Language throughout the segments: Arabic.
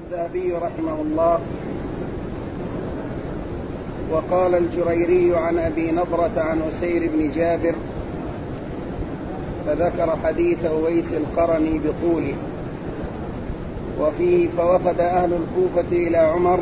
الذهبي رحمه الله: وقال الجريري عن أبي نضرة عن أسير بن جابر، فذكر حديث أويس القرني بطوله، وفيه: فوفد أهل الكوفة إلى عمر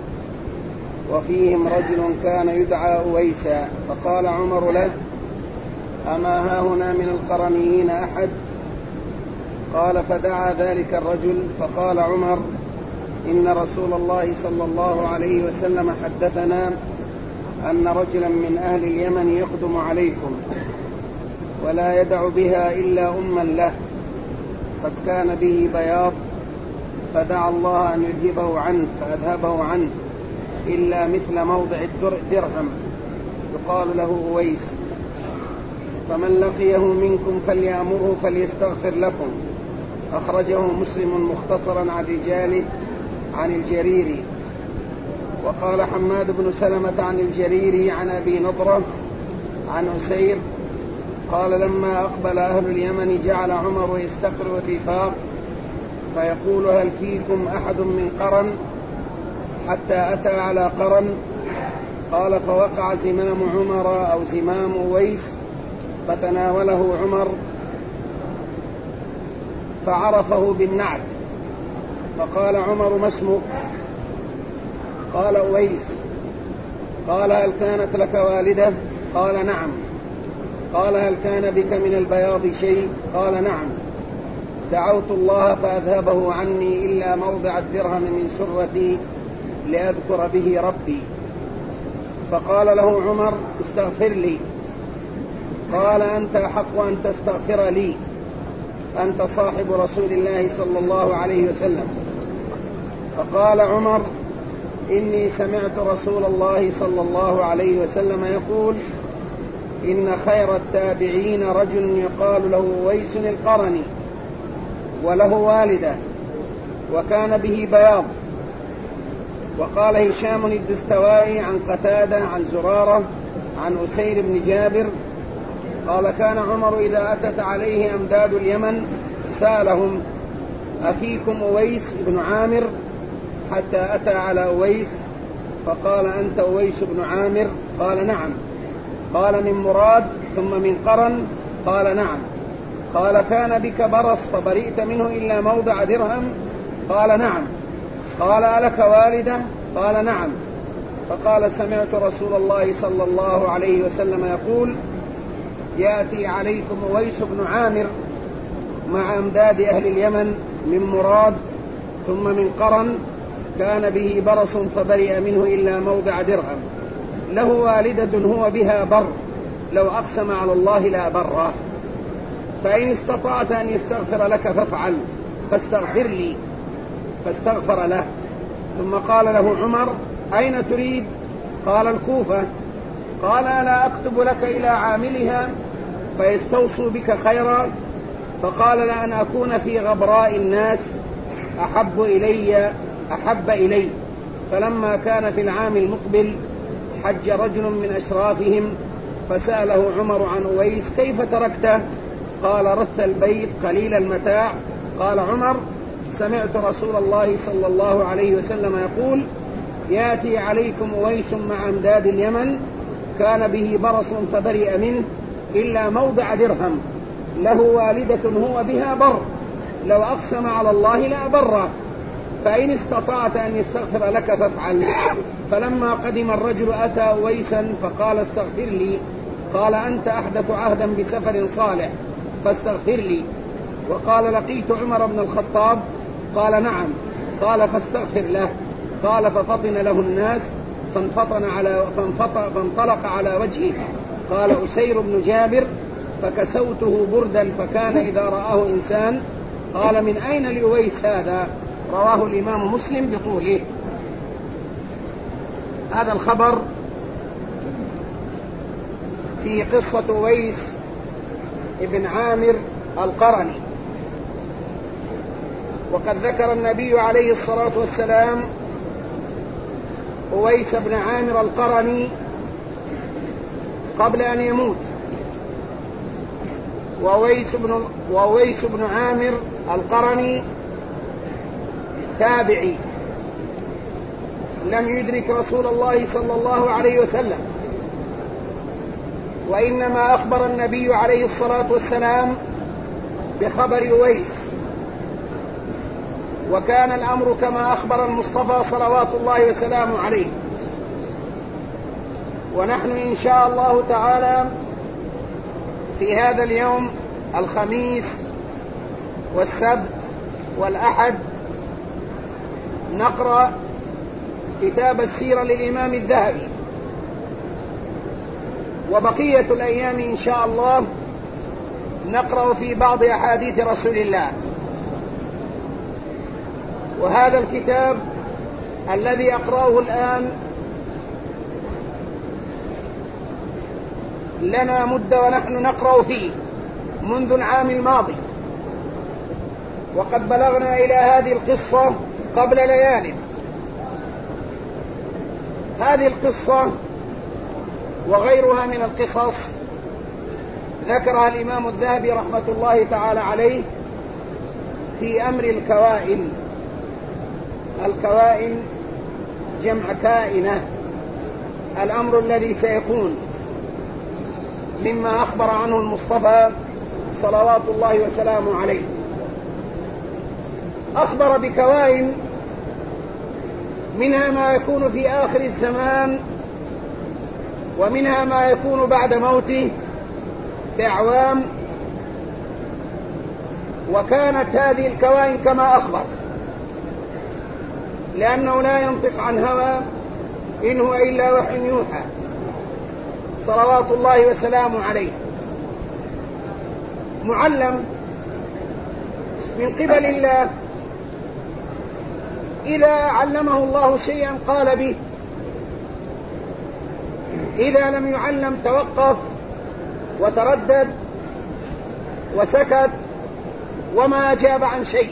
وفيهم رجل كان يدعى أويسا، فقال عمر له: أما هاهنا من القرنيين أحد؟ قال: فدعا ذلك الرجل، فقال عمر: إن رسول الله صلى الله عليه وسلم حدثنا أن رجلا من أهل اليمن يقدم عليكم ولا يدع بها إلا أما له، قد كان به بياض، فدعا الله أن يذهبه عنه، فأذهبه عنه إلا مثل موضع درهم يقال له أويس، فمن لقيه منكم فليأمره فليستغفر لكم. أخرجه مسلم مختصرا عن رجاله عن الجريري. وقال حماد بن سلمة عن الجريري عن أبي نضرة عن أسير قال: لما أقبل أهل اليمن جعل عمر يستقر الرفاق فيقول: هل فيكم أحد من قرن؟ حتى أتى على قرن، قال: فوقع زمام عمر أو زمام أويس، فتناوله عمر فعرفه بالنعت، فقال عمر: ما اسمك؟ قال: أويس. قال: هل كانت لك والدة؟ قال: نعم. قال: هل كان بك من البياض شيء؟ قال: نعم. دعوت الله فأذهبه عني إلا موضع الدرهم من سرتي لأذكر به ربي. فقال له عمر: استغفر لي. قال: أنت أحق أن تستغفر لي، أنت صاحب رسول الله صلى الله عليه وسلم. فقال عمر: إني سمعت رسول الله صلى الله عليه وسلم يقول: إن خير التابعين رجل يقال له أويس القرني، وله والدة، وكان به بياض. وقال هشام الدستوائي عن قتادة عن زرارة عن أسير بن جابر قال: كان عمر إذا أتت عليه أمداد اليمن سألهم: أفيكم أويس بن عامر؟ حتى أتى على أويس فقال: أنت أويس بن عامر؟ قال: نعم. قال: من مراد ثم من قرن؟ قال: نعم. قال: كان بك برص فبرئت منه إلا موضع درهم؟ قال: نعم. قال: ألك والدة؟ قال: نعم. فقال: سمعت رسول الله صلى الله عليه وسلم يقول: يأتي عليكم أويس بن عامر مع أمداد أهل اليمن من مراد ثم من قرن، كان به برص فبرئ منه إلا موضع درهم، له والدة هو بها بر، لو أقسم على الله لا بره، فإن استطعت أن يستغفر لك فافعل، فاستغفر لي. فاستغفر له. ثم قال له عمر: أين تريد؟ قال: الكوفة. قال: ألا أكتب لك إلى عاملها فيستوصوا بك خيرا؟ فقال: لأن أكون في غبراء الناس أحب إلي. فلما كان في العام المقبل حج رجل من أشرافهم فسأله عمر عن أويس: كيف تركته؟ قال: رث البيت قليل المتاع. قال عمر: سمعت رسول الله صلى الله عليه وسلم يقول: يأتي عليكم أويس مع أمداد اليمن، كان به برص فبرئ منه إلا موضع درهم، له والدة هو بها بر، لو أقسم على الله لا بره، فإن استطعت أن يستغفر لك فافعل. فلما قدم الرجل أتى أويسا فقال: استغفر لي. قال: أنت أحدث عهدا بسفر صالح، فاستغفر لي. وقال: لقيت عمر بن الخطاب؟ قال: نعم. قال: فاستغفر له. قال: ففطن له الناس فانطلق على وجهه. قال أسير بن جابر: فكسوته بردا، فكان إذا رآه إنسان قال: من أين لأويس هذا؟ رواه الإمام مسلم بطوله. هذا الخبر في قصة أويس ابن عامر القرني. وقد ذكر النبي عليه الصلاة والسلام أويس بن عامر القرني قبل أن يموت، وأويس بن عامر القرني تابعي لم يدرك رسول الله صلى الله عليه وسلم، وإنما أخبر النبي عليه الصلاة والسلام بخبر أويس، وكان الأمر كما أخبر المصطفى صلوات الله وسلامه عليه. ونحن إن شاء الله تعالى في هذا اليوم الخميس والسبت والأحد نقرأ كتاب السيرة للإمام الذهبي، وبقية الأيام إن شاء الله نقرأ في بعض أحاديث رسول الله. وهذا الكتاب الذي أقرأه الآن لنا مدة ونحن نقرأ فيه منذ العام الماضي، وقد بلغنا إلى هذه القصة قبل ليال. هذه القصة وغيرها من القصص ذكرها الإمام الذهبي رحمة الله تعالى عليه في أمر الكوائن. الكوائن جمع كائنة، الأمر الذي سيكون مما أخبر عنه المصطفى صلوات الله وسلامه عليه. أخبر بكوائن منها ما يكون في آخر الزمان، ومنها ما يكون بعد موته بأعوام. وكانت هذه الكوائن كما أخبر، لأنه لا ينطق عن هوى، إن هو إلا وحي يوحى صلوات الله وسلامه عليه، معلم من قبل الله. إذا علمه الله شيئا قال به، إذا لم يعلم توقف وتردد وسكت وما أجاب عن شيء.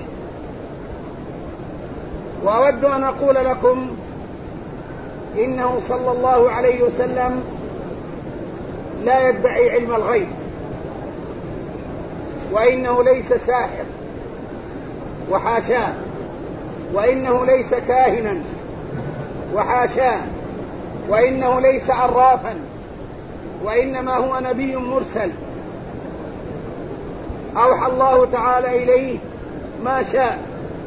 وأود أن أقول لكم إنه صلى الله عليه وسلم لا يدعي علم الغيب، وإنه ليس ساحر وحاشاه، وإنه ليس كاهنا وحاشاه، وإنه ليس عرافا، وإنما هو نبي مرسل أوحى الله تعالى إليه ما شاء.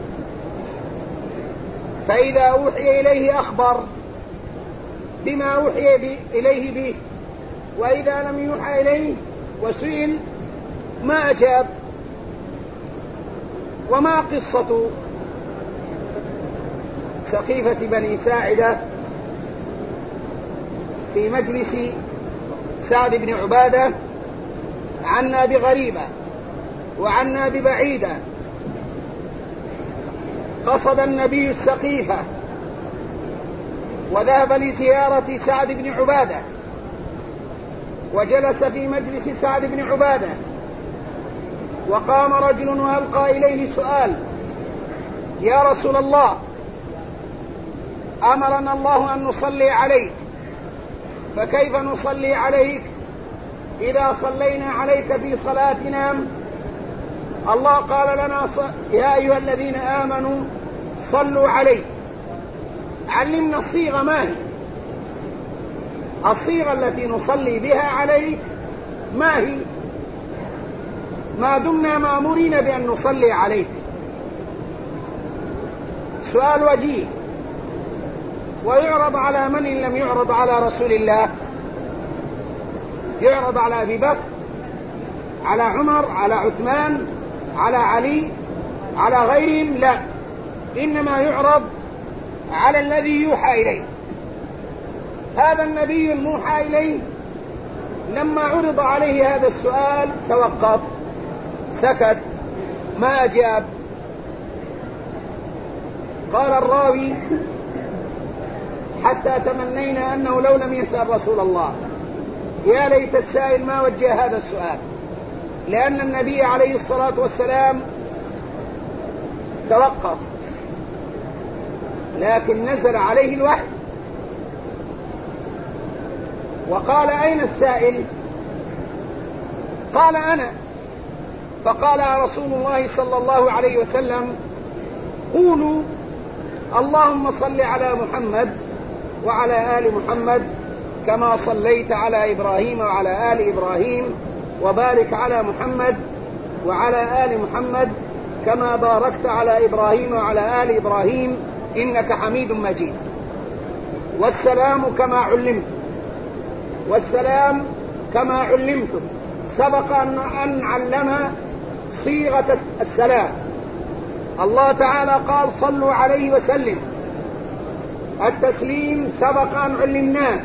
فإذا أوحي إليه أخبر بما أوحي إليه به، وإذا لم يوحى إليه وسئل ما أجاب. وما قصة سقيفة بني ساعدة في مجلس سعد بن عبادة؟ عنا بغريبة وعنا ببعيدة. قصد النبي السقيفة وذهب لزيارة سعد بن عبادة، وجلس في مجلس سعد بن عبادة، وقام رجل وألقى إليه سؤال: يا رسول الله، أمرنا الله أن نصلي عليك، فكيف نصلي عليك إذا صلينا عليك في صلاتنا؟ الله قال لنا يا أيها الذين آمنوا صلوا عليه. علمنا الصيغة، ما هي الصيغة التي نصلي بها عليك؟ ما هي؟ ما دمنا مأمورين بأن نصلي عليك. سؤال وجيه، ويعرض على من إن لم يعرض على رسول الله؟ يعرض على أبي بكر، على عمر، على عثمان، على علي، على غيرهم؟ لا، إنما يعرض على الذي يوحى إليه. هذا النبي الموحى إليه لما عرض عليه هذا السؤال توقف، سكت، ما أجاب. قال الراوي: حتى تمنينا أنه لو لم يسأل رسول الله. يا ليت السائل ما وجه هذا السؤال، لأن النبي عليه الصلاة والسلام توقف، لكن نزل عليه الوحي. وقال: أين السائل؟ قال: أنا. فقال رسول الله صلى الله عليه وسلم: قولوا اللهم صل على محمد وعلى آل محمد كما صليت على إبراهيم وعلى آل إبراهيم، وبارك على محمد وعلى آل محمد كما باركت على إبراهيم وعلى آل إبراهيم إنك حميد مجيد. والسلام كما علمت، والسلام كما علمتم. سبق أن علم صيغة السلام. الله تعالى قال صلوا عليه وسلم. التسليم سبق أن علمناه.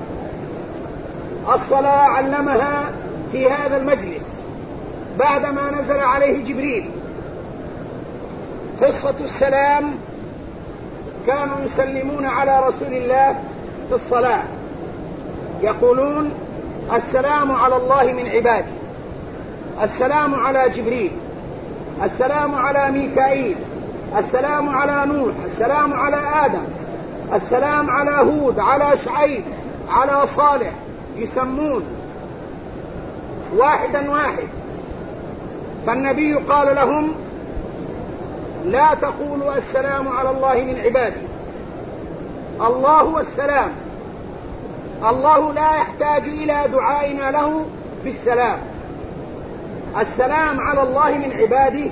الصلاة علمها في هذا المجلس بعدما نزل عليه جبريل. قصة السلام، كانوا يسلمون على رسول الله في الصلاة، يقولون السلام على الله من عباده، السلام على جبريل، السلام على ميكائيل، السلام على نوح، السلام على آدم، السلام على هود، على شعيب، على صالح. يسمون واحدا واحد. فالنبي قال لهم لا تقولوا السلام على الله من عباده، الله هو السلام. الله لا يحتاج إلى دعائنا له بالسلام. السلام على الله من عباده،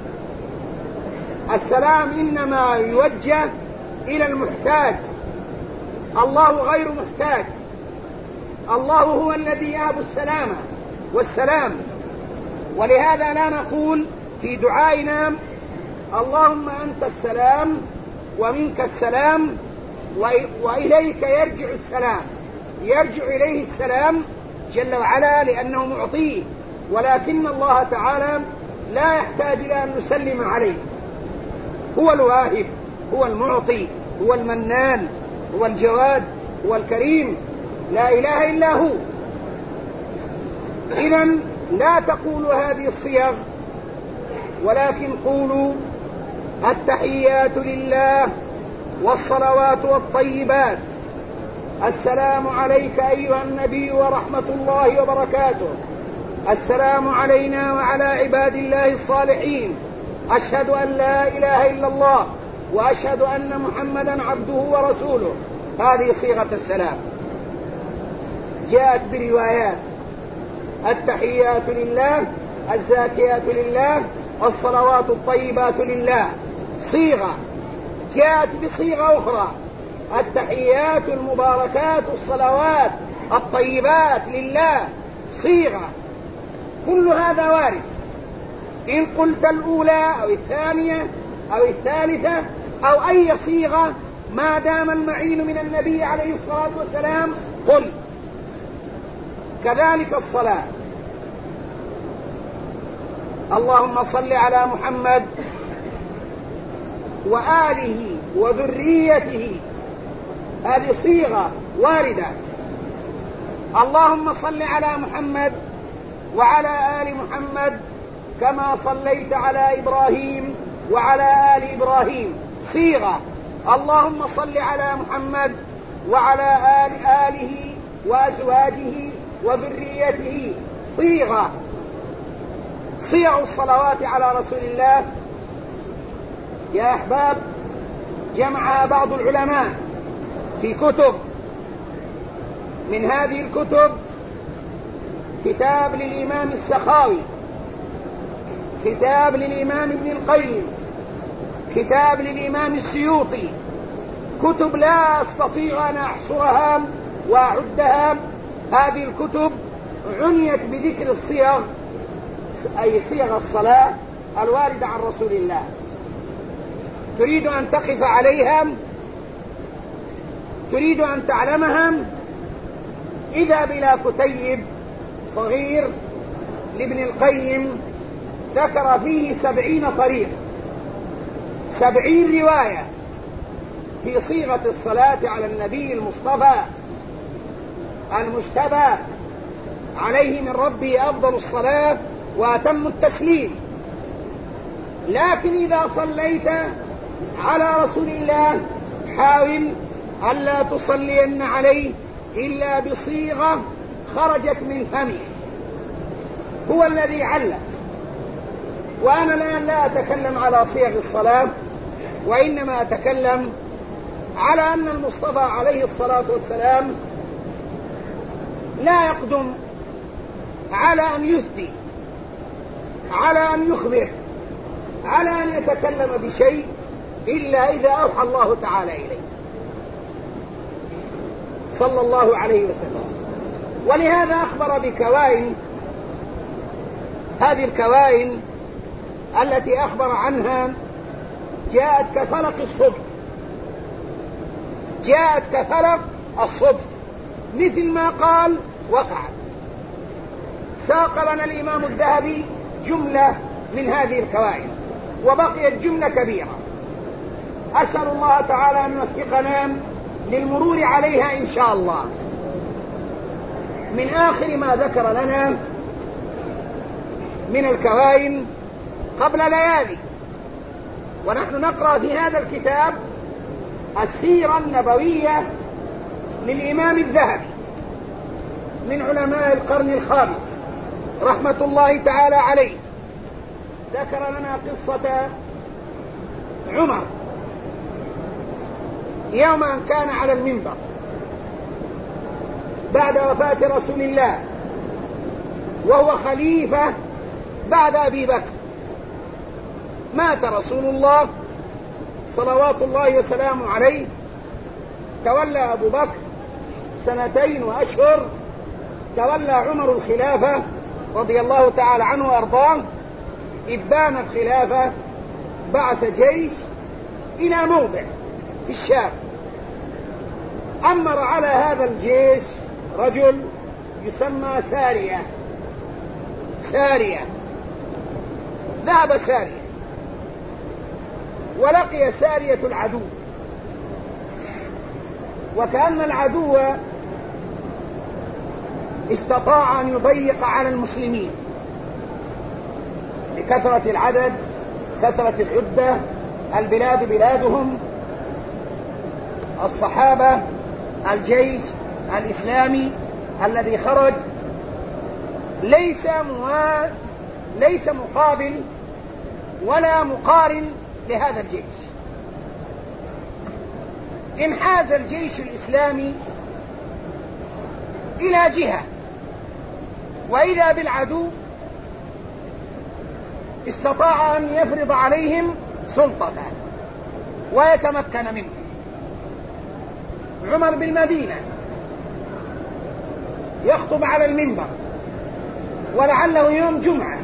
السلام إنما يوجه إلى المحتاج. الله غير محتاج. الله هو الذي يهب السلام والسلام. ولهذا لا نقول في دعائنا اللهم أنت السلام ومنك السلام وإليك يرجع السلام. يرجع إليه السلام جل وعلا لأنه معطيه، ولكن الله تعالى لا يحتاج إلى أن نسلم عليه. هو الواهب، هو المعطي، هو المنان، هو الجواد، هو الكريم، لا إله إلا هو. إذن لا تقولوا هذه الصيغ، ولكن قولوا التحيات لله والصلوات والطيبات. السلام عليك أيها النبي ورحمة الله وبركاته. السلام علينا وعلى عباد الله الصالحين. أشهد أن لا إله إلا الله وأشهد أن محمدا عبده ورسوله. هذه صيغة السلام، جاءت بروايات: التحيات لله، الزاكيات لله، الصلوات الطيبات لله. صيغة جاءت بصيغة أخرى: التحيات المباركات الصلوات الطيبات لله. صيغة. كل هذا وارد. إن قلت الأولى أو الثانية أو الثالثة أو أي صيغة ما دام المعين من النبي عليه الصلاة والسلام قل. كذلك الصلاة: اللهم صل على محمد وآله وذريته. هذه صيغة واردة. اللهم صل على محمد وعلى آل محمد كما صليت على إبراهيم وعلى آل إبراهيم. صيغة. اللهم صل على محمد وعلى آله وأزواجه وذريته. صيغة. صيغ الصلوات على رسول الله يا أحباب جمعها بعض العلماء في كتب. من هذه الكتب كتاب للإمام السخاوي، كتاب للإمام ابن القيم، كتاب للإمام السيوطي. كتب لا أستطيع أن أحصرها وأعدها. هذه الكتب عنيت بذكر الصيغ، أي صيغ الصلاة الواردة عن رسول الله. تريد أن تقف عليها، تريد أن تعلمها، إذا بلا كتيب صغير لابن القيم ذكر فيه 70 طريق، 70 رواية في صيغة الصلاة على النبي المصطفى المجتبى عليه من ربه أفضل الصلاة وأتم التسليم. لكن إذا صليت على رسول الله حاول ألا تصلين عليه إلا بصيغة خرجت من فمه. هو الذي علم. وأنا الآن لا أتكلم على صيغ الصلاة وإنما أتكلم على أن المصطفى عليه الصلاة والسلام لا يقدم على أن يفتي، على أن يخبر، على أن يتكلم بشيء إلا إذا أوحى الله تعالى إليه صلى الله عليه وسلم. ولهذا أخبر بكوائن، هذه الكوائن التي أخبر عنها جاءت كفلق الصبح، جاءت كفلق الصبح مثل ما قال وقعت. ساق لنا الإمام الذهبي جملة من هذه الكوائن وبقيت جملة كبيرة، أسأل الله تعالى أن يوفقنا للمرور عليها إن شاء الله. من آخر ما ذكر لنا من الكوائن قبل ليالي، ونحن نقرأ في هذا الكتاب السيرة النبوية للإمام الذهبي من علماء القرن الخامس رحمة الله تعالى عليه. ذكر لنا قصة عمر يوم أن كان على المنبر بعد وفاة رسول الله وهو خليفة بعد أبي بكر. مات رسول الله صلوات الله وسلامه عليه، تولى أبو بكر 2 وأشهر، تولى عمر الخلافة رضي الله تعالى عنه وأرضاه. إبان الخلافة بعث جيش إلى موضع في الشام، أمر على هذا الجيش رجل يسمى سارية. ذهب سارية ولقي سارية العدو، وكأن العدو استطاع أن يضيق على المسلمين لكثرة العدد، كثرة العدة، البلاد بلادهم، الصحابة، الجيش الإسلامي الذي خرج ليس مقابل ولا مقارن لهذا الجيش. انحاز الجيش الإسلامي إلى جهة، وإذا بالعدو استطاع أن يفرض عليهم سلطته ويتمكن منه. عمر بالمدينة يخطب على المنبر ولعله يوم جمعة،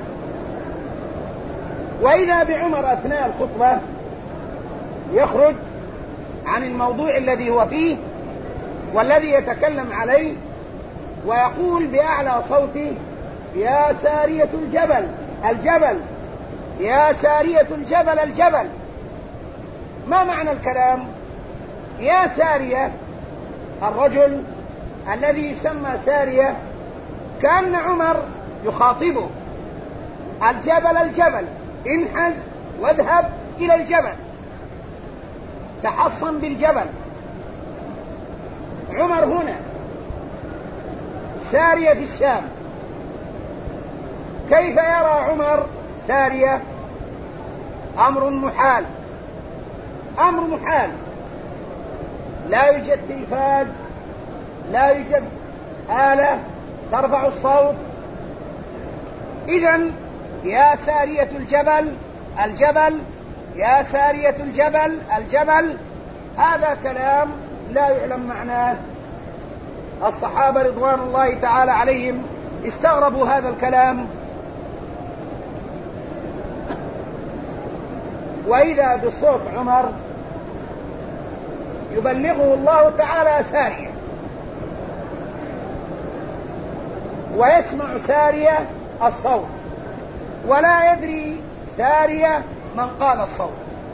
وإذا بعمر أثناء الخطبة يخرج عن الموضوع الذي هو فيه والذي يتكلم عليه ويقول بأعلى صوته: يا سارية الجبل، يا سارية الجبل. ما معنى الكلام؟ يا سارية، الرجل الذي يسمى سارية كأن عمر يخاطبه: الجبل، انحز واذهب إلى الجبل، تحصن بالجبل. عمر هنا، سارية في الشام. كيف يرى عمر سارية؟ أمر محال. لا يوجد تلفاز، لا يوجد آلة ترفع الصوت. إذن يا سارية الجبل، يا سارية الجبل، هذا كلام لا يعلم معناه. الصحابة رضوان الله تعالى عليهم استغربوا هذا الكلام، وإذا بصوت عمر يبلغه الله تعالى سارية، ويسمع سارية الصوت ولا يدري سارية من قال الصوت.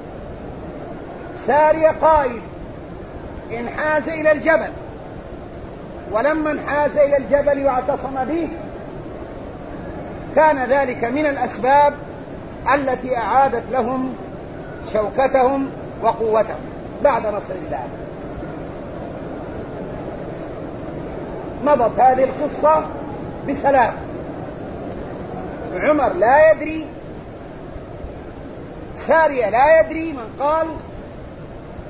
سارية قائد انحاز إلى الجبل، ولما انحاز إلى الجبل واعتصم به كان ذلك من الأسباب التي أعادت لهم شوكتهم وقوتهم بعد نصر الله. مضت هذه القصة بسلام. عمر لا يدري، سارية لا يدري من قال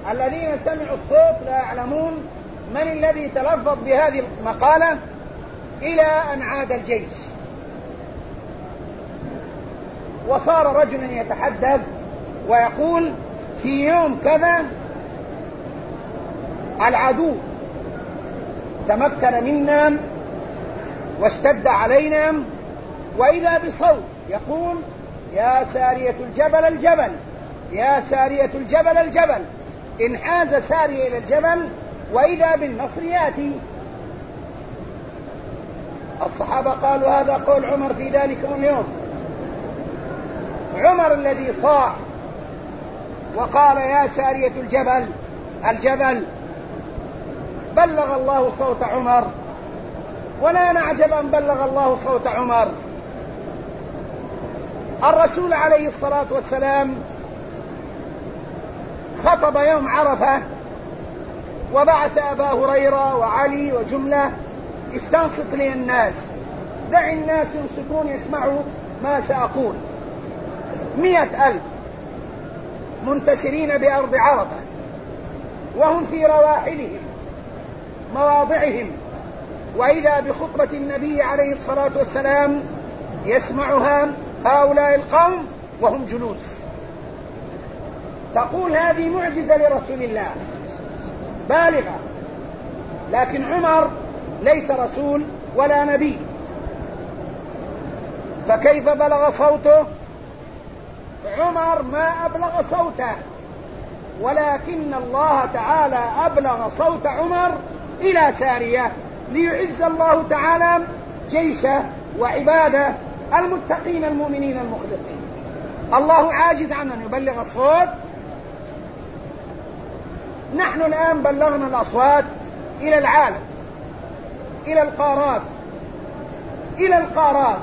الذين سمعوا الصوت لا يعلمون من الذي تلفظ بهذه المقالة، إلى أن عاد الجيش، وصار رجلا يتحدث ويقول في يوم كذا العدو تمكن منا واشتد علينا، وإذا بصوت يقول يا سارية الجبل الجبل، يا سارية الجبل الجبل. انحاز سارية إلى الجبل وإذا بالنصر يأتي. الصحابة قالوا هذا قول عمر في ذلك اليوم، عمر الذي صاح وقال يا سارية الجبل الجبل. بلغ الله صوت عمر، ولا نعجب أن بلغ الله صوت عمر. الرسول عليه الصلاة والسلام خطب يوم عرفة وبعث أبا هريرة وعلي وجملة استنصت لي الناس، دع الناس ينصتون يسمعوا ما سأقول. 100,000 منتشرين بأرض عرفة وهم في رواحلهم مواضعهم، وإذا بخطبة النبي عليه الصلاة والسلام يسمعها هؤلاء القوم وهم جلوس. تقول هذه معجزة لرسول الله بالغة، لكن عمر ليس رسول ولا نبي، فكيف بلغ صوته؟ عمر ما أبلغ صوته، ولكن الله تعالى أبلغ صوت عمر إلى سارية ليعز الله تعالى جيشه وعباده المتقين المؤمنين المخلصين. الله عاجز عن أن يبلغ الصوت. نحن الآن بلغنا الأصوات إلى العالم، إلى القارات، إلى القارات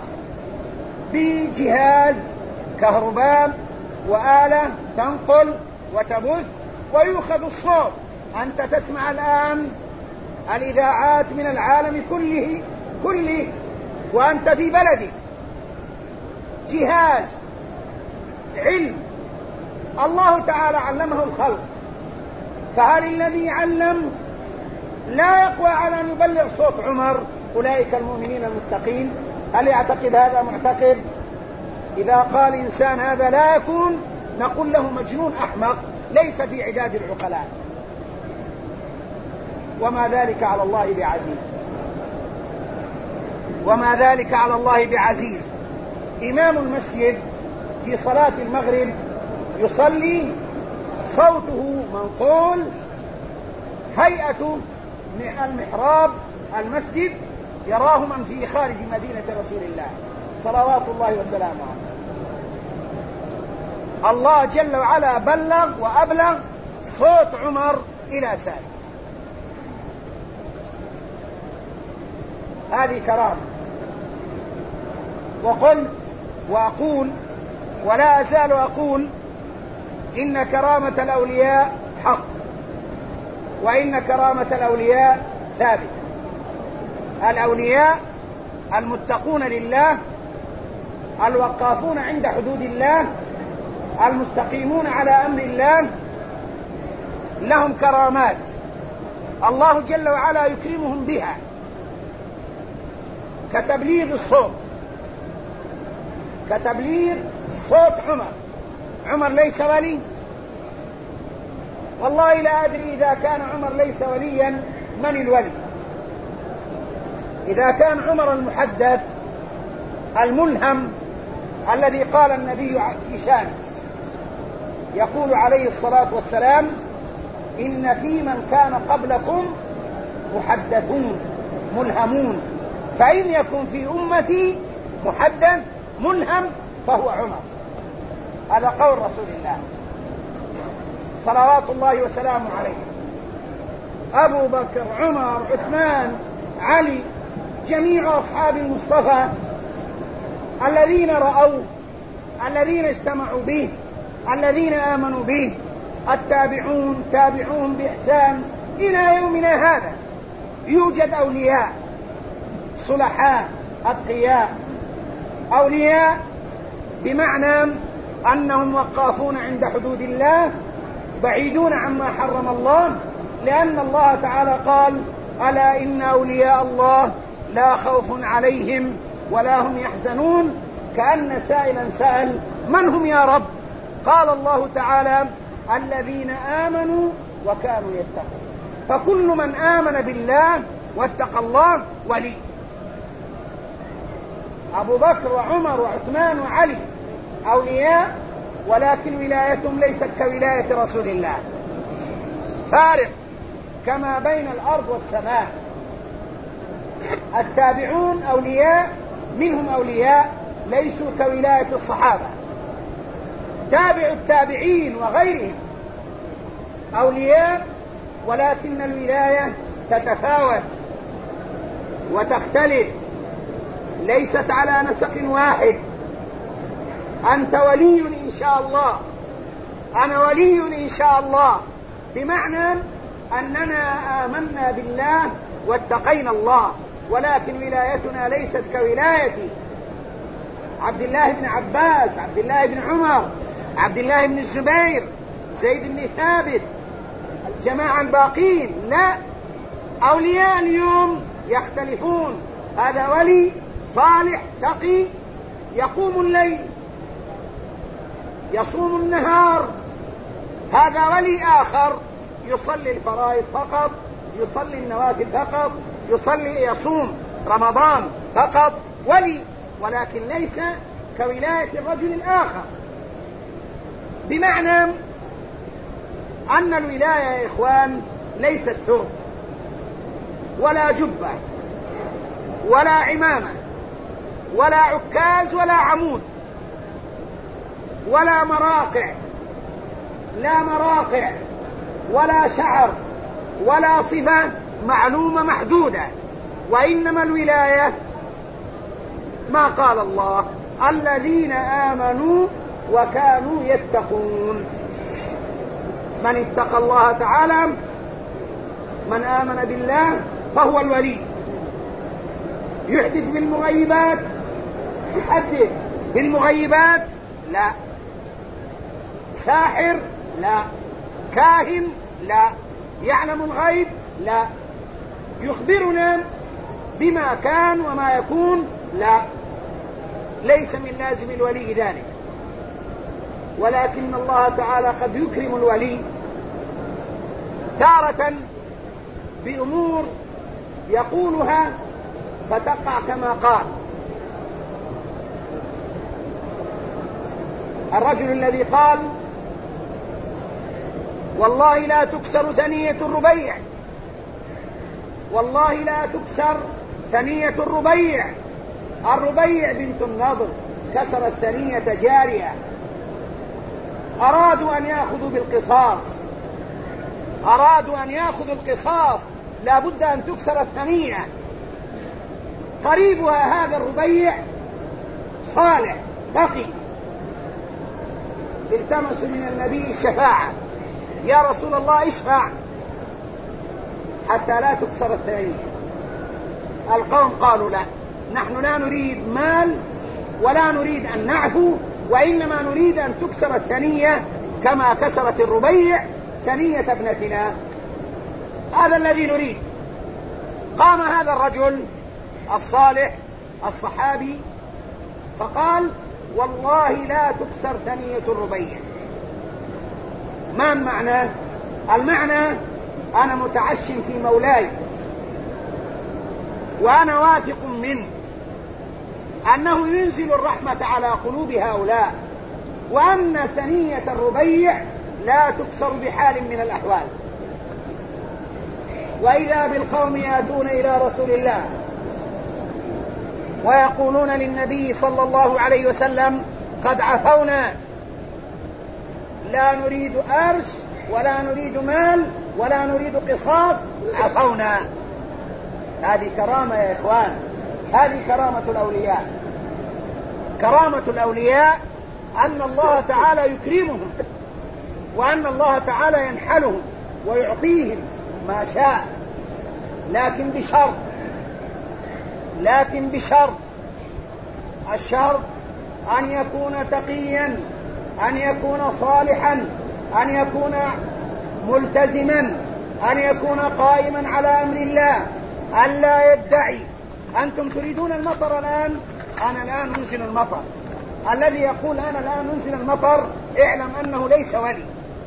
بجهاز كهرباء وآلة تنقل وتبث ويؤخذ الصوت. أنت تسمع الآن الإذاعات من العالم كله وأنت في بلدك. جهاز علم الله تعالى علمه الخلق، فهل الذي علم لا يقوى على أن يبلغ صوت عمر أولئك المؤمنين المتقين؟ هل يعتقد هذا معتقد؟ إذا قال إنسان هذا لا يكون، نقول له مجنون أحمق ليس في عداد العقلاء. وما ذلك على الله بعزيز، وما ذلك على الله بعزيز. إمام المسجد في صلاة المغرب يصلي صوته منقول، هيئة المحراب المسجد يراه من في خارج مدينة رسول الله صلوات الله وسلامه عليه. الله جل وعلا بلغ وأبلغ صوت عمر إلى سارية. هذه كرامة. وقلت وأقول ولا أزال أقول إن كرامة الأولياء حق، وإن كرامة الأولياء ثابتة. الأولياء المتقون لله، الوقافون عند حدود الله، المستقيمون على أمر الله، لهم كرامات الله جل وعلا يكرمهم بها، كتبليغ الصوت، كتبليغ صوت عمر. عمر ليس ولي، والله لا أدري إذا كان عمر ليس وليا من الولي. إذا كان عمر المحدث الملهم الذي قال النبي في شانه، يقول عليه الصلاة والسلام إن في من كان قبلكم محدثون ملهمون، فإن يكن في أمتي محدث ملهم فهو عمر. هذا قول رسول الله صلوات الله وسلامه عليه. أبو بكر، عمر، عثمان، علي، جميع أصحاب المصطفى الذين رأوه، الذين اجتمعوا به، الذين آمنوا به، التابعون تابعون بإحسان إلى يومنا هذا. يوجد أولياء صلحاء أتقياء، أولياء بمعنى أنهم وقافون عند حدود الله، بعيدون عما حرم الله، لأن الله تعالى قال: ألا إن أولياء الله لا خوف عليهم ولا هم يحزنون. كأن سائلا سأل: من هم يا رب؟ قال الله تعالى: الذين آمنوا وكانوا يتقون. فكل من آمن بالله واتقى الله ولي. أبو بكر وعمر وعثمان وعلي أولياء، ولكن ولايتهم ليست كولاية رسول الله، فارق كما بين الأرض والسماء. التابعون أولياء، منهم أولياء ليسوا كولاية الصحابة. تابع التابعين وغيرهم أولياء، ولكن الولاية تتفاوت وتختلف، ليست على نسق واحد. أنت ولي إن شاء الله، أنا ولي إن شاء الله، بمعنى أننا آمنا بالله واتقينا الله، ولكن ولايتنا ليست كولاية عبد الله بن عباس، عبد الله بن عمر، عبد الله بن الزبير، زيد بن ثابت، الجماعة الباقين. لا، أولياء اليوم يختلفون. هذا ولي صالح تقي يقوم الليل يصوم النهار، هذا ولي آخر يصلي الفرائض فقط، يصلي النوافل فقط، يصوم رمضان فقط، ولي، ولكن ليس كولاية الرجل الآخر. بمعنى أن الولاية يا إخوان ليست ثوب ولا جبة ولا عمامة ولا عكاز ولا عمود ولا مراقع، لا مراقع ولا شعر ولا صفة معلومة محدودة، وإنما الولاية ما قال الله: الذين آمنوا وكانوا يتقون. من اتقى الله تعالى، من آمن بالله فهو الولي. يحدث بالمغيبات، يحدث بالمغيبات، لا. ساحر، لا. كاهن، لا. يعلم الغيب، لا. يخبرنا بما كان وما يكون، لا. ليس من لازم الولي ذلك، ولكن الله تعالى قد يكرم الولي تارة بأمور يقولها فتقع كما قال الرجل الذي قال: والله لا تكسر ثنية الربيع، والله لا تكسر ثنية الربيع. الربيع بنت النضر كسرت ثنية جارية، أرادوا أن يأخذوا بالقصاص، أرادوا أن يأخذوا القصاص، لا بد أن تكسر الثنية. قريبها هذا الربيع صالح تقي، التمسوا من النبي الشفاعة: يا رسول الله اشفع حتى لا تكسر الثنية. القوم قالوا: لا، نحن لا نريد مال ولا نريد أن نعفو، وإنما نريد أن تكسر الثنية كما كسرت الربيع ثنية ابنتنا، هذا الذي نريد. قام هذا الرجل الصالح الصحابي فقال: والله لا تكسر ثنية الربيع. ما المعنى؟ المعنى: أنا متعش في مولاي، وأنا واثق منه أنه ينزل الرحمة على قلوب هؤلاء، وأن ثنية الربيع لا تكسر بحال من الأحوال. وإذا بالقوم يأتون إلى رسول الله ويقولون للنبي صلى الله عليه وسلم: قد عفونا، لا نريد أرش ولا نريد مال ولا نريد قصاص، عفونا. هذه كرامة يا إخوان، هذه كرامة الأولياء. كرامة الأولياء أن الله تعالى يكرمهم، وأن الله تعالى ينحلهم ويعطيهم ما شاء، لكن بشرط، لكن بشرط. الشرط أن يكون تقيا، أن يكون صالحا، أن يكون ملتزما أن يكون قائما على أمر الله، ألا يدعي أنتم تريدون المطر الآن، أنا الآن أنزل المطر. الذي يقول أنا الآن أنزل المطر اعلم أنه ليس ولي.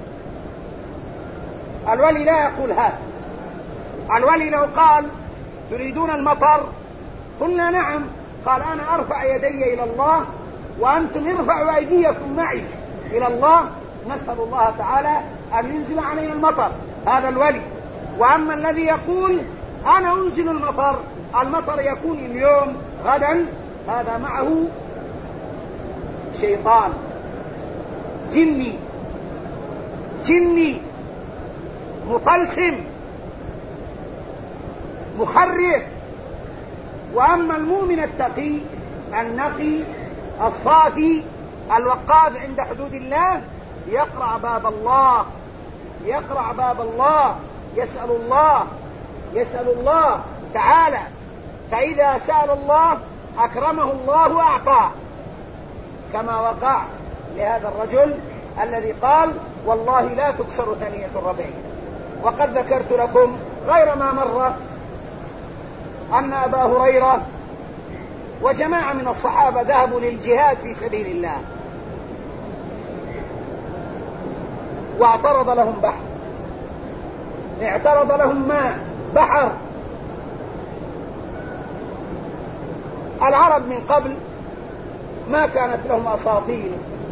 الولي لا يقول هذا. الولي لو قال تريدون المطر قلنا نعم، قال أنا أرفع يدي إلى الله وأنتم ارفعوا أيديكم معي إلى الله، نسأل الله تعالى أن ينزل علينا المطر، هذا الولي. وأما الذي يقول أنا أنزل المطر، المطر يكون اليوم غدا، هذا معه شيطان جني مطلسم مخرف. وأما المؤمن التقي النقي الصافي الوقاف عند حدود الله يقرع باب الله، يسأل الله تعالى، فإذا سأل الله أكرمه الله وأعطاه، كما وقع لهذا الرجل الذي قال والله لا تكسر ثنية الربيع. وقد ذكرت لكم غير ما مرة أن أبا هريرة وجماعة من الصحابة ذهبوا للجهاد في سبيل الله، واعترض لهم بحر، اعترض لهم ماء بحر. العرب من قبل ما كانت لهم أساطيل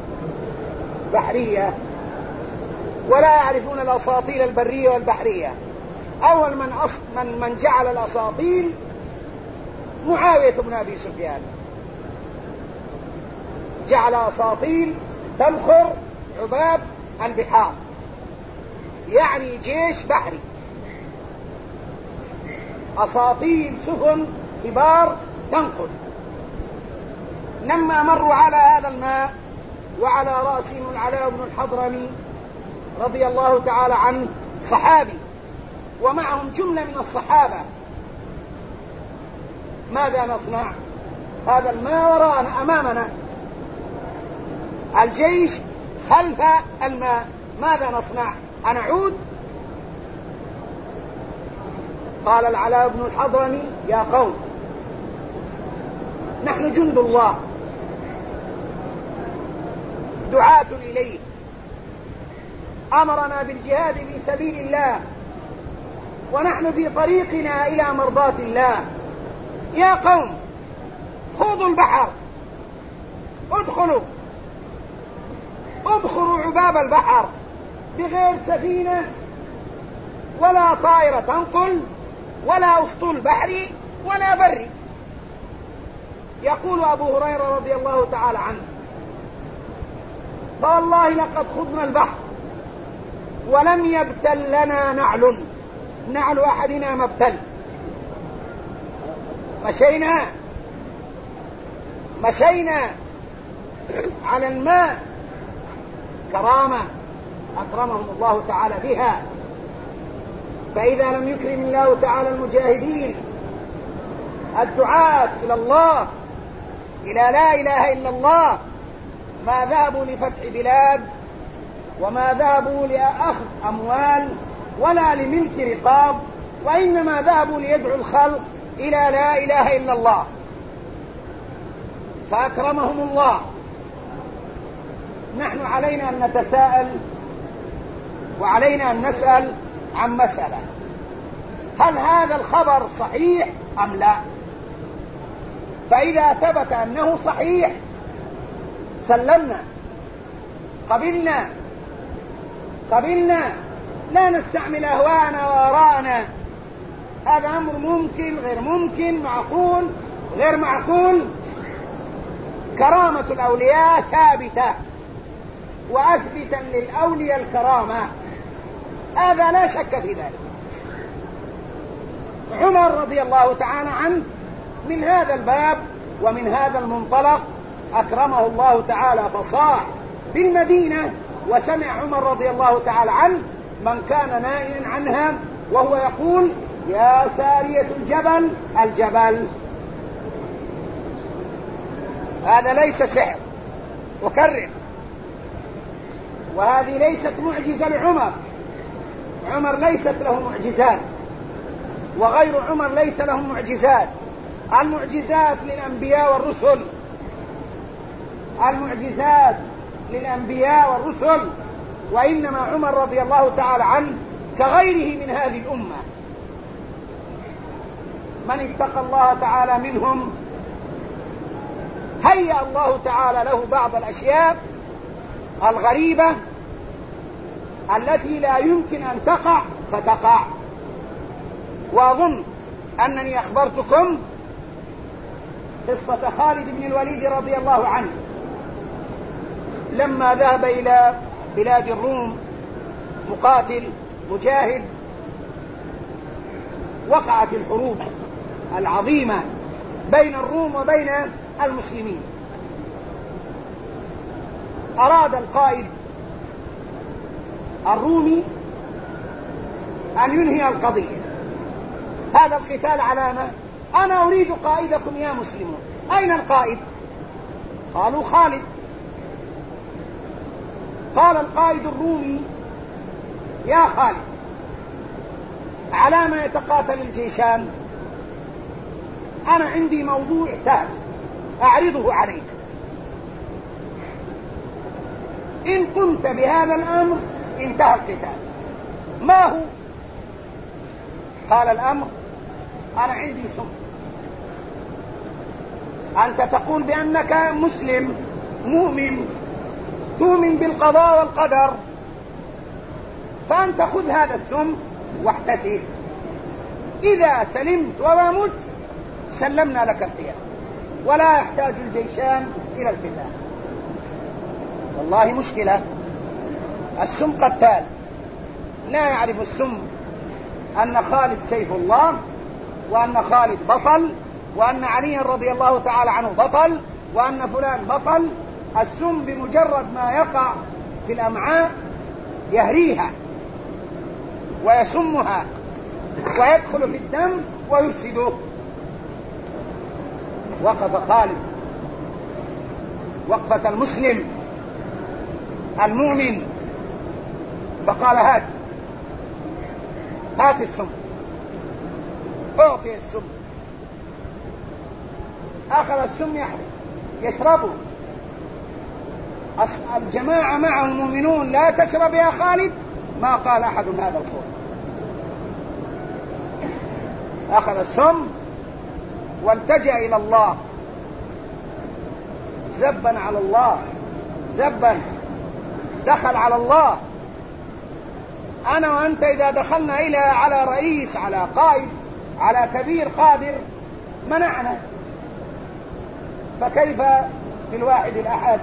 بحرية ولا يعرفون الأساطيل البرية والبحرية. أول من جعل الأساطيل معاوية بن أبي سفيان، جعل أساطيل تنخر عباب البحار، يعني جيش بحري، أساطيل سفن كبار تنقل. لما مروا على هذا الماء وعلى رأسهم العلاء بن الحضرمي رضي الله تعالى عنه صحابي ومعهم جملة من الصحابة، ماذا نصنع؟ هذا الماء وراءنا أمامنا، الجيش خلف الماء، ماذا نصنع؟ أنعود؟ قال العلاء بن الحضرمي يا قوم نحن جند الله دعاة إليه، أمرنا بالجهاد في سبيل الله ونحن في طريقنا إلى مرضاة الله. يا قوم خوضوا البحر، ادخلوا ابخروا عباب البحر بغير سفينة ولا طائرة تنقل ولا أسطول بحري ولا بري. يقول أبو هريرة رضي الله تعالى عنه فوالله لقد خضنا البحر ولم يبتل لنا نعل أحدنا مبتل. مشينا على الماء كرامة أكرمهم الله تعالى بها. فإذا لم يكرم الله تعالى المجاهدين الدعاة إلى الله إلى لا إله إلا الله ما ذهبوا لفتح بلاد وما ذهبوا لأخذ أموال ولا لملك رقاب، وإنما ذهبوا ليدعوا الخلق إلى لا إله إلا الله، فأكرمهم الله. نحن علينا أن نتساءل وعلينا أن نسأل عن مسألة: هل هذا الخبر صحيح أم لا؟ فإذا ثبت أنه صحيح سلمنا، قبلنا، لا نستعمل أهواءنا وآراءنا. هذا أمر ممكن غير ممكن، معقول غير معقول. كرامة الأولياء ثابتة، وأثبتا للأولياء الكرامة، هذا لا شك في ذلك. عمر رضي الله تعالى عنه من هذا الباب ومن هذا المنطلق أكرمه الله تعالى، فصاح بالمدينة وسمع عمر رضي الله تعالى عنه من كان نائما عنها وهو يقول: يا سارية الجبل. هذا ليس سحر، أكرر، وهذه ليست معجزة لعمر، عمر ليست له معجزات، وغير عمر ليس لهم معجزات. المعجزات للأنبياء والرسل، المعجزات للأنبياء والرسل، وإنما عمر رضي الله تعالى عنه كغيره من هذه الأمة، من اتقى الله تعالى منهم هيأ الله تعالى له بعض الأشياء الغريبة التي لا يمكن أن تقع فتقع. وأظن أنني أخبرتكم قصة خالد بن الوليد رضي الله عنه لما ذهب إلى بلاد الروم مقاتل مجاهد. وقعت الحروب العظيمة بين الروم وبين المسلمين. أراد القائد الرومي أن ينهي القضية، هذا القتال علامة، أنا أريد قائدكم يا مسلمون. أين القائد؟ قالوا خالد. قال القائد الرومي يا خالد على ما يتقاتل الجيشان؟ أنا عندي موضوع سهل أعرضه عليك، إن قمت بهذا الأمر انتهى القتال. ما هو؟ قال الأمر أنا عندي سم، أنت تقول بأنك مسلم مؤمن تؤمن بالقضاء والقدر، فأنت خذ هذا السم واحتسب، إذا سلمت وما مت سلمنا لك القيام، ولا يحتاج الجيشان إلى القتال. والله مشكلة، السم قتال، لا يعرف السم أن خالد سيف الله، وأن خالد بطل، وأن علي رضي الله تعالى عنه بطل، وأن فلان بطل. السم بمجرد ما يقع في الأمعاء يهريها ويسمها ويدخل في الدم ويفسده. وقف خالد وقفة المسلم المؤمن فقال هات السم، أعطي السم. أخذ السم يشربه. الجماعة معه المؤمنون لا تشرب يا خالد، ما قال أحد هذا القول. أخذ السم والتجأ إلى الله، زبا على الله، زبا دخل على الله. أنا وأنت إذا دخلنا على رئيس، على قائد، على كبير قادر منعنا، فكيف بالواحد الأحد؟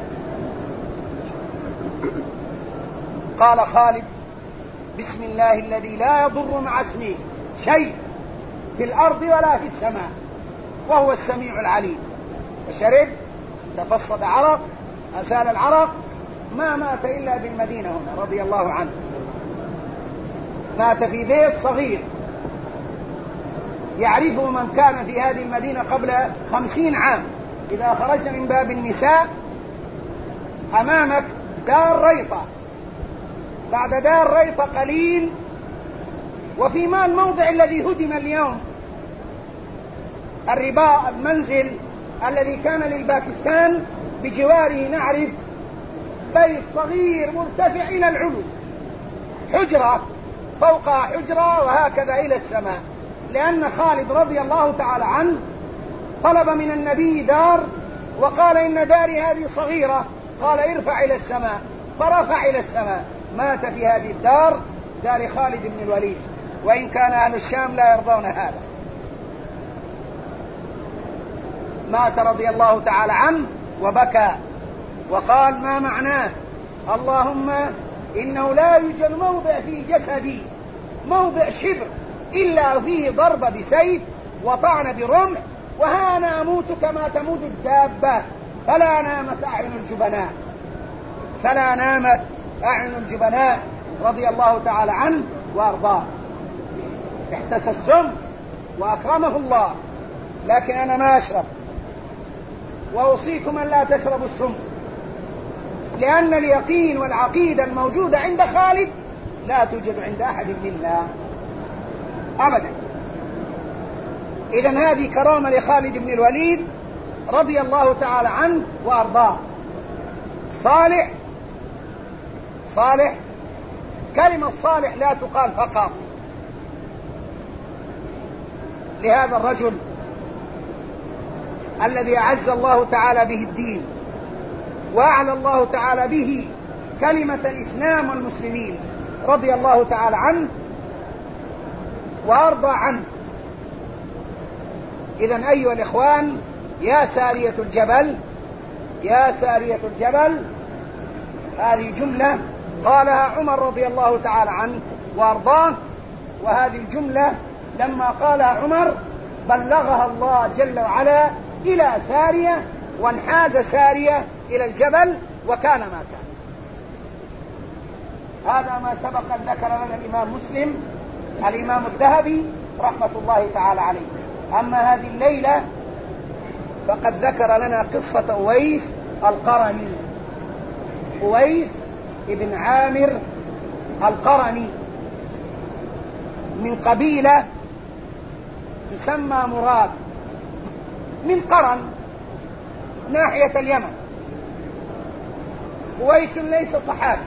قال خالد بسم الله الذي لا يضر مع اسمه شيء في الأرض ولا في السماء وهو السميع العليم. فشرب، تفصد عرق، أزال العرق، ما مات إلا بالمدينة هنا رضي الله عنه. مات في بيت صغير يعرفه من كان في هذه المدينة قبل 50 عام. إذا خرجت من باب النساء أمامك دار ريطة، بعد دار ريطة قليل وفي ما الموضع الذي هدم اليوم، الرباء، المنزل الذي كان للباكستان بجواره، نعرف بيت صغير مرتفع إلى العلو، حجرة فوقها حجرة وهكذا إلى السماء. لأن خالد رضي الله تعالى عنه طلب من النبي دار وقال إن داري هذه صغيرة، قال ارفع إلى السماء، فرفع إلى السماء. مات في هذه الدار، دار خالد بن الوليد، وإن كان أهل الشام لا يرضون هذا. مات رضي الله تعالى عنه وبكى وقال ما معناه؟ اللهم إنه لا يوجد موضع في جسدي موضع شبر إلا فيه ضرب بسيف وطعن برمح، وها أنا أموت كما تموت الدابة. فلا نامت أعين الجبناء، فلا نامت أعين الجبناء رضي الله تعالى عنه وأرضاه. احتسى السم وأكرمه الله، لكن أنا ما أشرب، وأوصيكم أن لا تشربوا السم، لأن اليقين والعقيدة الموجودة عند خالد لا توجد عند أحد منا أبدا. إذن هذه كرامة لخالد بن الوليد رضي الله تعالى عنه وأرضاه. صالح كلمة صالح لا تقال فقط لهذا الرجل الذي أعز الله تعالى به الدين وأعلى الله تعالى به كلمة الإسلام والمسلمين، رضي الله تعالى عنه وأرضى عنه. إذن أيها الإخوان، يا سارية الجبل، هذه جملة قالها عمر رضي الله تعالى عنه وأرضاه، وهذه الجملة لما قالها عمر بلغها الله جل وعلا إلى سارية، وانحاز سارية إلى الجبل وكان ما كان. هذا ما سبق أن ذكر لنا الإمام مسلم الإمام الذهبي رحمة الله تعالى عليه. أما هذه الليلة فقد ذكر لنا قصة أويس القرني، أويس ابن عامر القرني من قبيلة تسمى مراد، من قرن ناحية اليمن. أويس ليس صحابي.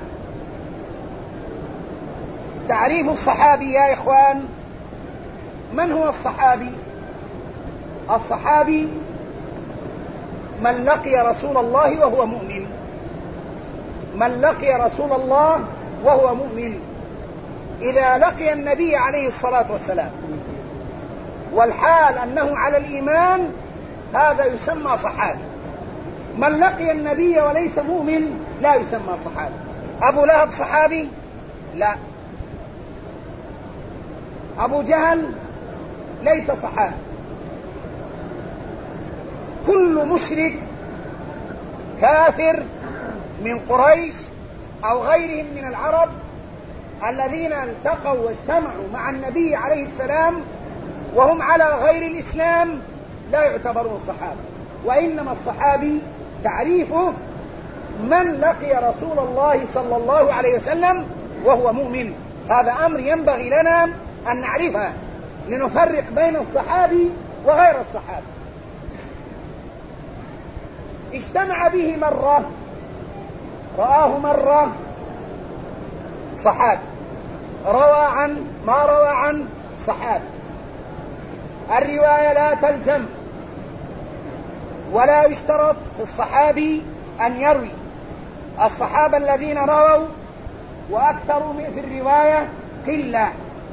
تعريف الصحابي يا إخوان، من هو الصحابي؟ الصحابي من لقي رسول الله وهو مؤمن، من لقي رسول الله وهو مؤمن. إذا لقي النبي عليه الصلاة والسلام والحال أنه على الإيمان، هذا يسمى صحابي. من لقي النبي وليس مؤمن لا يسمى صحابي. أبو لهب صحابي؟ لا. أبو جهل ليس صحابي. كل مشرك كافر من قريش أو غيرهم من العرب الذين التقوا واجتمعوا مع النبي عليه السلام وهم على غير الإسلام لا يعتبرون صحابة. وإنما الصحابي تعريفه من لقي رسول الله صلى الله عليه وسلم وهو مؤمن. هذا أمر ينبغي لنا أن نعرفه لنفرق بين الصحابي وغير الصحابي. اجتمع به مرة، رآه مرة، صحابي. روى عن ما روى عن، صحابي. الرواية لا تلزم ولا يشترط في الصحابي أن يروي. الصحابة الذين رووا وأكثروا في الرواية قلة.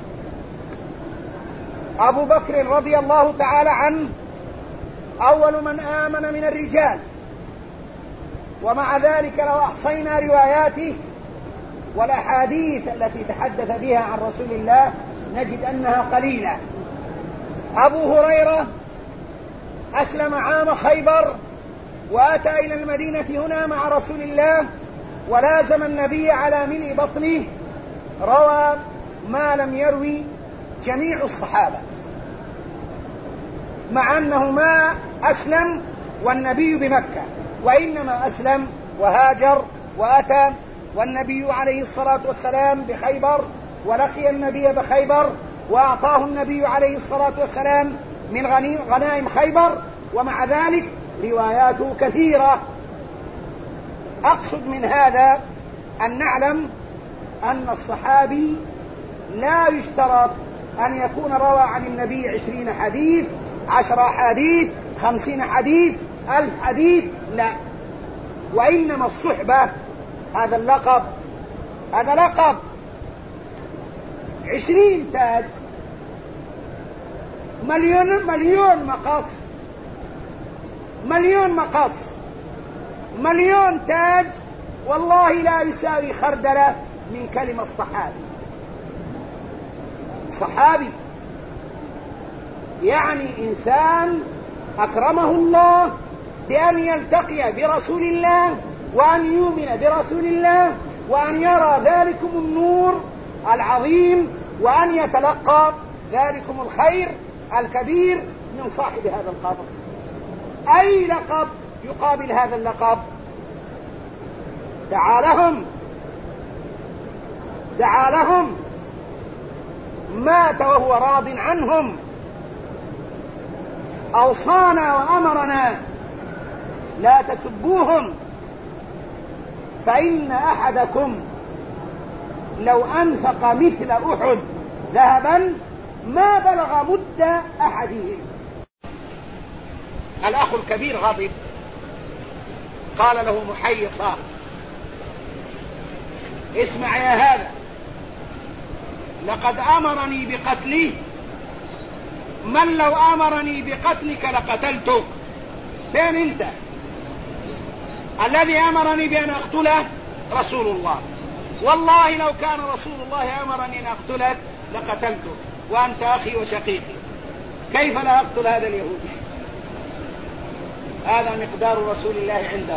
أبو بكر رضي الله تعالى عنه أول من آمن من الرجال، ومع ذلك لو أحصينا رواياته والأحاديث التي تحدث بها عن رسول الله نجد أنها قليلة. أبو هريرة أسلم عام خيبر وأتى إلى المدينة هنا مع رسول الله ولازم النبي على ملء بطنه، روى ما لم يروي جميع الصحابة، مع أنه ما أسلم والنبي بمكة، وإنما أسلم وهاجر وأتى والنبي عليه الصلاة والسلام بخيبر، ولقي النبي بخيبر وأعطاه النبي عليه الصلاة والسلام من غنائم خيبر، ومع ذلك رواياته كثيرة. أقصد من هذا أن نعلم أن الصحابي لا يشترط أن يكون روى عن النبي 20 حديث، 10 حديث، 50 حديث، 1000 حديث، لا. وإنما الصحبة هذا اللقب، هذا لقب. 20 تاج، مليون مقص، مليون مقص، مليون تاج، والله لا يساوي خردلة من كلمة صحابي. صحابي يعني إنسان أكرمه الله بأن يلتقي برسول الله وأن يؤمن برسول الله وأن يرى ذلكم النور العظيم وأن يتلقى ذلكم الخير الكبير من صاحب هذا القبر. أي لقب يقابل هذا اللقب؟ دعا لهم دعا لهم، مات وهو راض عنهم، أوصانا وأمرنا لا تسبوهم، فإن أحدكم لو أنفق مثل أحد ذهبا ما بلغ مد أحدهم. الأخ الكبير غضب، قال له محيصا: اسمع يا هذا، لقد أمرني بقتلي من لو أمرني بقتلك لقتلتك. فين أنت؟ الذي أمرني بأن أقتله رسول الله، والله لو كان رسول الله أمرني أن أقتلك لقتلتك، وأنت أخي وشقيقي، كيف لا أقتل هذا اليهودي؟ هذا مقدار رسول الله عنده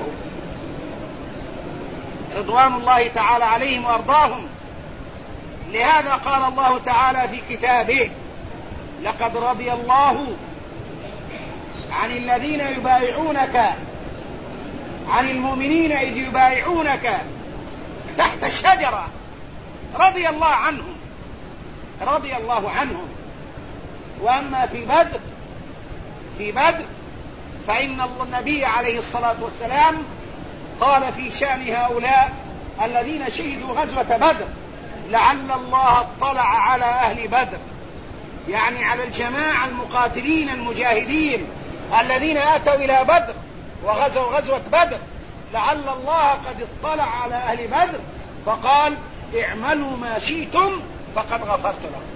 رضوان الله تعالى عليهم وأرضاهم. لهذا قال الله تعالى في كتابه: لقد رضي الله عن الذين يبايعونك، عن المؤمنين إذ يبايعونك تحت الشجرة، رضي الله عنهم، رضي الله عنهم. وأما في بدر فإن النبي عليه الصلاة والسلام قال في شأن هؤلاء الذين شهدوا غزوة بدر: لعل الله اطلع على أهل بدر، يعني على الجماعة المقاتلين المجاهدين الذين أتوا إلى بدر وغزوا غزوة بدر، لعل الله قد اطلع على أهل بدر فقال: اعملوا ما شئتم فقد غفرت لكم.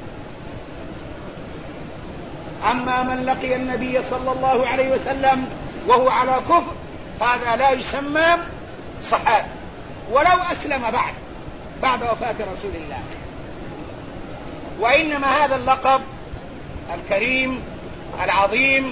أما من لقي النبي صلى الله عليه وسلم وهو على كفر هذا لا يسمى صحابي، ولو أسلم بعد وفاة رسول الله. وإنما هذا اللقب الكريم العظيم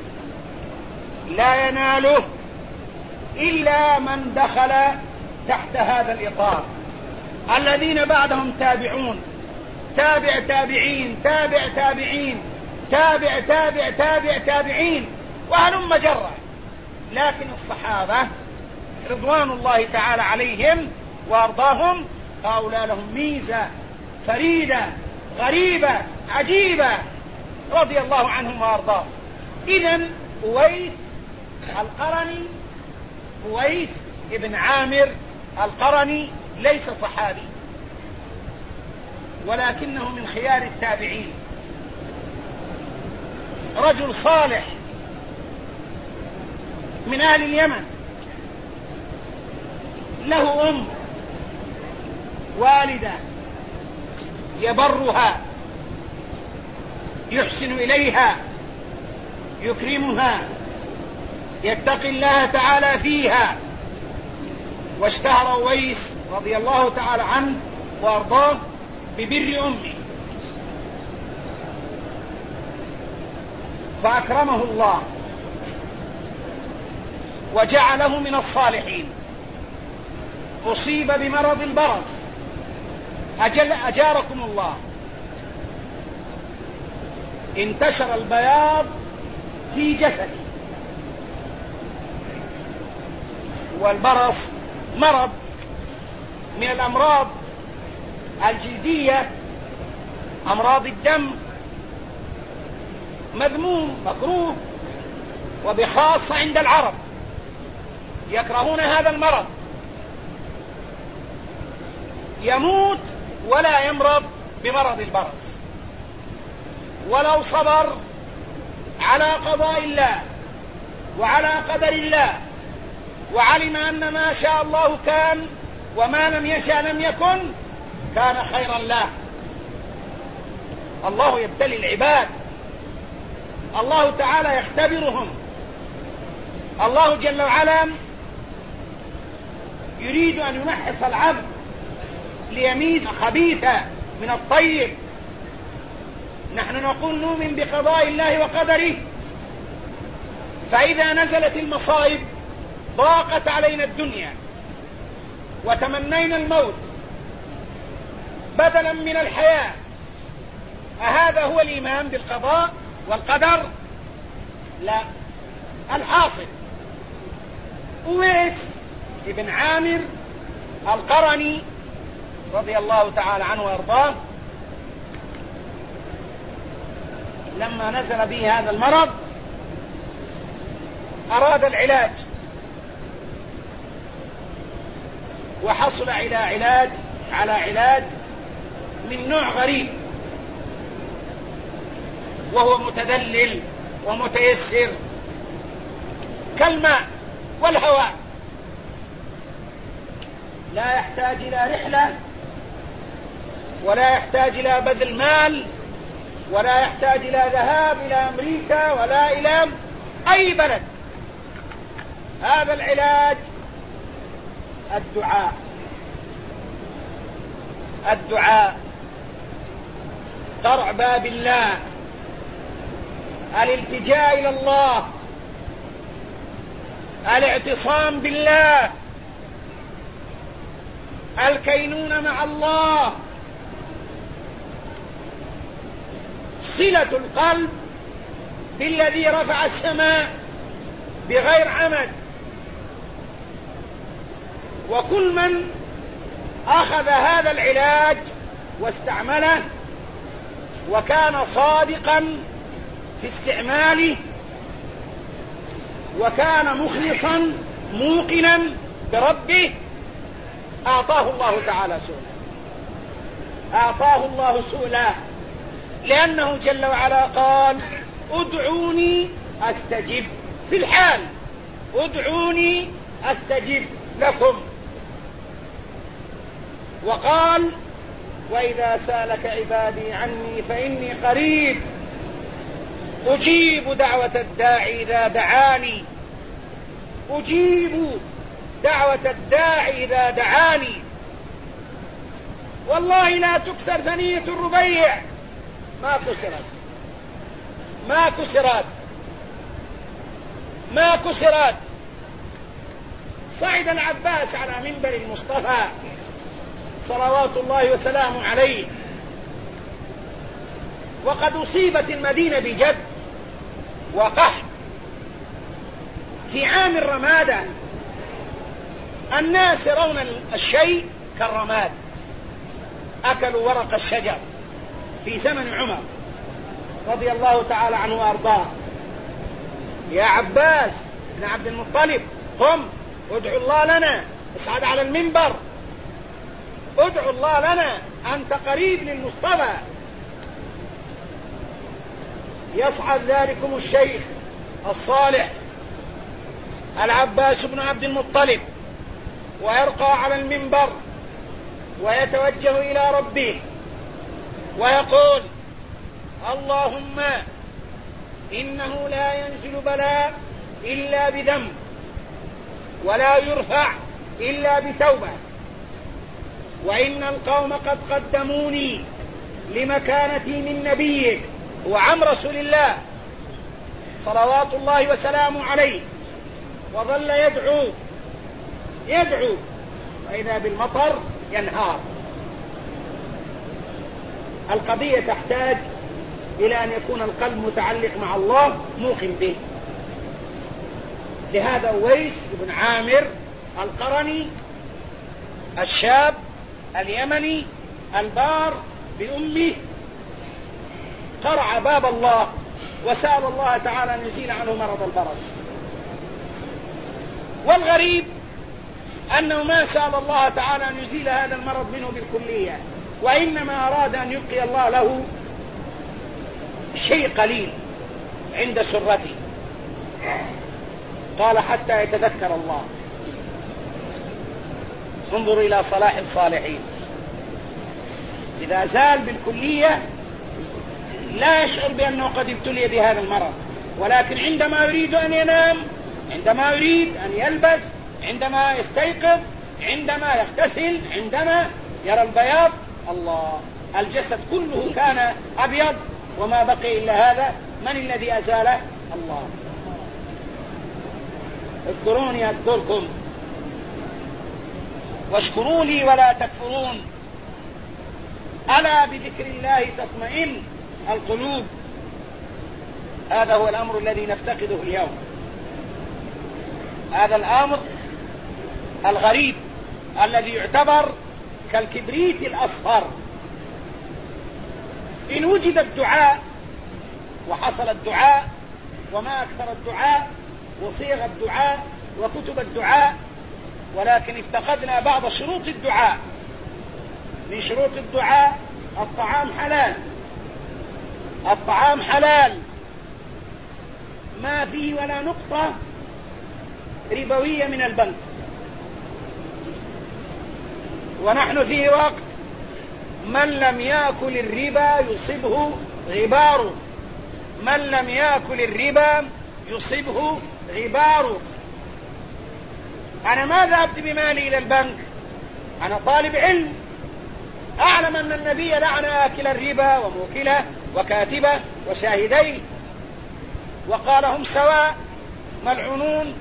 لا يناله إلا من دخل تحت هذا الإطار. الذين بعدهم تابعون، تابع تابعين، تابع تابعين، تابع تابع تابع تابعين، وهلم جرة. لكن الصحابة رضوان الله تعالى عليهم وأرضاهم هؤلاء لهم ميزة فريدة غريبة عجيبة رضي الله عنهم وأرضاهم. إذن أويس القرني، أويس ابن عامر القرني ليس صحابي، ولكنه من خيار التابعين، رجل صالح من أهل اليمن، له أم والدة يبرها يحسن إليها يكرمها يتقي الله تعالى فيها. واشتهر أويس رضي الله تعالى عنه وأرضاه ببر أمه، فأكرمه الله وجعله من الصالحين. أصيب بمرض البرص، أجاركم الله، انتشر البياض في جسده. والبرص مرض من الأمراض الجلدية، أمراض الدم، مذموم مكروه، وبخاصة عند العرب يكرهون هذا المرض. يموت ولا يمرض بمرض البرص، ولو صبر على قضاء الله وعلى قدر الله وعلم أن ما شاء الله كان وما لم يشاء لم يكن كان خيرا له. الله يبتلي العباد، الله تعالى يختبرهم، الله جل وعلا يريد أن يمحص العبد ليميز الخبيث من الطيب. نحن نقول نؤمن بقضاء الله وقدره، فإذا نزلت المصائب ضاقت علينا الدنيا وتمنينا الموت بدلا من الحياة، أهذا هو الإيمان بالقضاء والقدر؟ لا. الحاصل أويس ابن عامر القرني رضي الله تعالى عنه وأرضاه لما نزل به هذا المرض أراد العلاج، وحصل على علاج من نوع غريب، وهو متذلل ومتيسر كالماء والهواء، لا يحتاج إلى رحلة، ولا يحتاج إلى بذل مال، ولا يحتاج إلى ذهاب إلى أمريكا ولا إلى أي بلد. هذا العلاج الدعاء، قرع باب الله، الالتجاء إلى الله، الاعتصام بالله، الكينون مع الله، صلة القلب بالذي رفع السماء بغير عمد. وكل من أخذ هذا العلاج واستعمله وكان صادقا في استعماله وكان مخلصا موقنا بربه أعطاه الله تعالى سؤلا، لأنه جل وعلا قال ادعوني أستجب في الحال، ادعوني أستجب لكم. وقال وإذا سألك عبادي عني فإني قريب أجيب دعوة الداعي إذا دعاني، أجيب دعوة الداعي إذا دعاني. والله لا تكسر ثنية الربيع، ما كسرت. صعد العباس على منبر المصطفى صلوات الله وسلامه عليه، وقد أصيبت المدينة بجد وقحط في عام الرمادة. الناس يرون الشيء كالرماد، أكلوا ورق الشجر في زمن عمر رضي الله تعالى عنه وأرضاه. يا عباس بن عبد المطلب قم ادعو الله لنا، اصعد على المنبر، ادعو الله لنا، أنت قريب للمصطفى. يصعد ذلكم الشيخ الصالح العباس بن عبد المطلب ويرقى على المنبر ويتوجه إلى ربه ويقول اللهم إنه لا ينزل بلاء إلا بذنب ولا يرفع إلا بتوبة، وإن القوم قد قدموني لمكانتي من نبيك وعم رسول الله صلوات الله وسلامه عليه. وظل يدعو وإذا بالمطر ينهار. القضية تحتاج إلى أن يكون القلب متعلق مع الله موقن به. لهذا أويس بن عامر القرني الشاب اليمني البار بأمه قرع باب الله وسأل الله تعالى أن يزيل عنه مرض البرص. والغريب أنه ما سأل الله تعالى أن يزيل هذا المرض منه بالكلية، وإنما أراد أن يبقي الله له شيء قليل عند سرته. قال حتى يتذكر الله. انظر إلى صلاح الصالحين، إذا زال بالكلية لا يشعر بأنه قد ابتلي بهذا المرض، ولكن عندما يريد أن ينام، عندما يريد أن يلبس، عندما يستيقظ، عندما يغتسل، عندما يرى البياض، الله، الجسد كله كان أبيض وما بقي إلا هذا. من الذي أزاله؟ الله. اذكروني أذكركم واشكروا لي ولا تكفرون، ألا بذكر الله تطمئن القلوب. هذا هو الأمر الذي نفتقده اليوم، هذا الأمر الغريب الذي يعتبر كالكبريت الأصفر. إن وجد الدعاء وحصل الدعاء وما أكثر الدعاء وصيغ الدعاء وكتب الدعاء، ولكن افتقدنا بعض شروط الدعاء. من شروط الدعاء الطعام حلال، الطعام حلال ما فيه ولا نقطة ربوية من البنك. ونحن في وقت من لم يأكل الربا يصيبه غباره، من لم يأكل الربا يصيبه غباره. أنا ما ذهبت بمالي إلى البنك، أنا طالب علم، أعلم أن النبي لعن آكل الربا وموكله وكاتبه وشاهديه، وقال هم سواء ملعونون.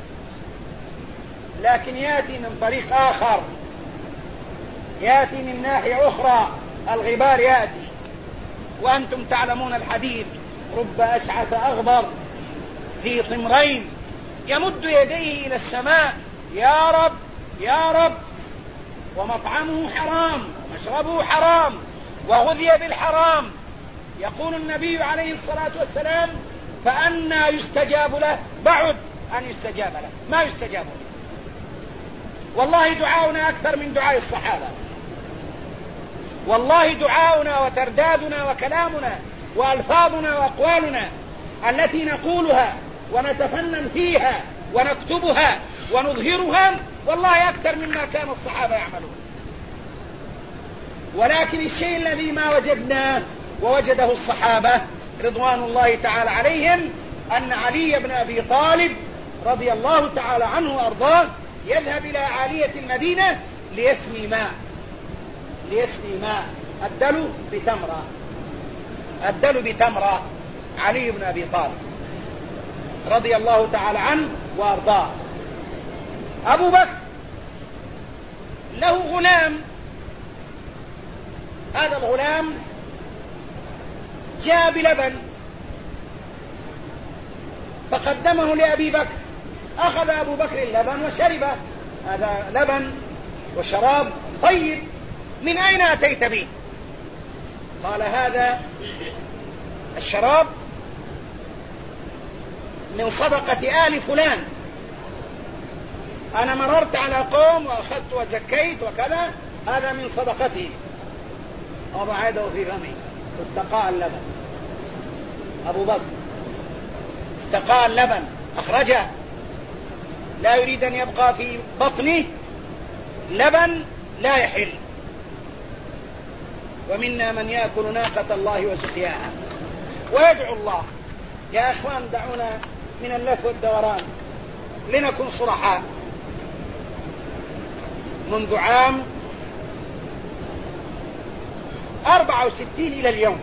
لكن يأتي من طريق آخر، يأتي من ناحية أخرى، الغبار يأتي. وأنتم تعلمون الحديث: رب أشعث أغبر في طمرين يمد يديه إلى السماء يا رب يا رب، ومطعمه حرام ومشربه حرام وغذي بالحرام. يقول النبي عليه الصلاة والسلام: فأنى يستجاب له؟ بعد أن يستجاب له، ما يستجاب له. والله دعاؤنا أكثر من دعاء الصحابة، والله دعاؤنا وتردادنا وكلامنا وألفاظنا وأقوالنا التي نقولها ونتفنن فيها ونكتبها ونظهرها والله أكثر مما كان الصحابة يعملون. ولكن الشيء الذي ما وجدناه ووجده الصحابة رضوان الله تعالى عليهم أن علي بن أبي طالب رضي الله تعالى عنه وأرضاه يذهب إلى عالية المدينة ليسمي ماء، ليسمي ماء. الدلو بتمرة علي بن أبي طالب رضي الله تعالى عنه وأرضاه. أبو بكر له غلام، هذا الغلام جاء بلبن فقدمه لأبي بكر، أخذ أبو بكر اللبن وشربه. هذا لبن وشراب طيب، من أين أتيت به؟ قال: هذا الشراب من صدقة آل فلان، أنا مررت على قوم وأخذت وزكيت وكذا، هذا من صدقتي. وضع يده في فمه واستقاء اللبن. أبو بكر استقاء اللبن أخرجه، لا يريد أن يبقى في بطنه لبن لا يحل. ومنا من يأكل ناقة الله وسقياها ويدعو الله. يا أخوان دعونا من اللف والدوران لنكن صرحاء. منذ عام 64 إلى اليوم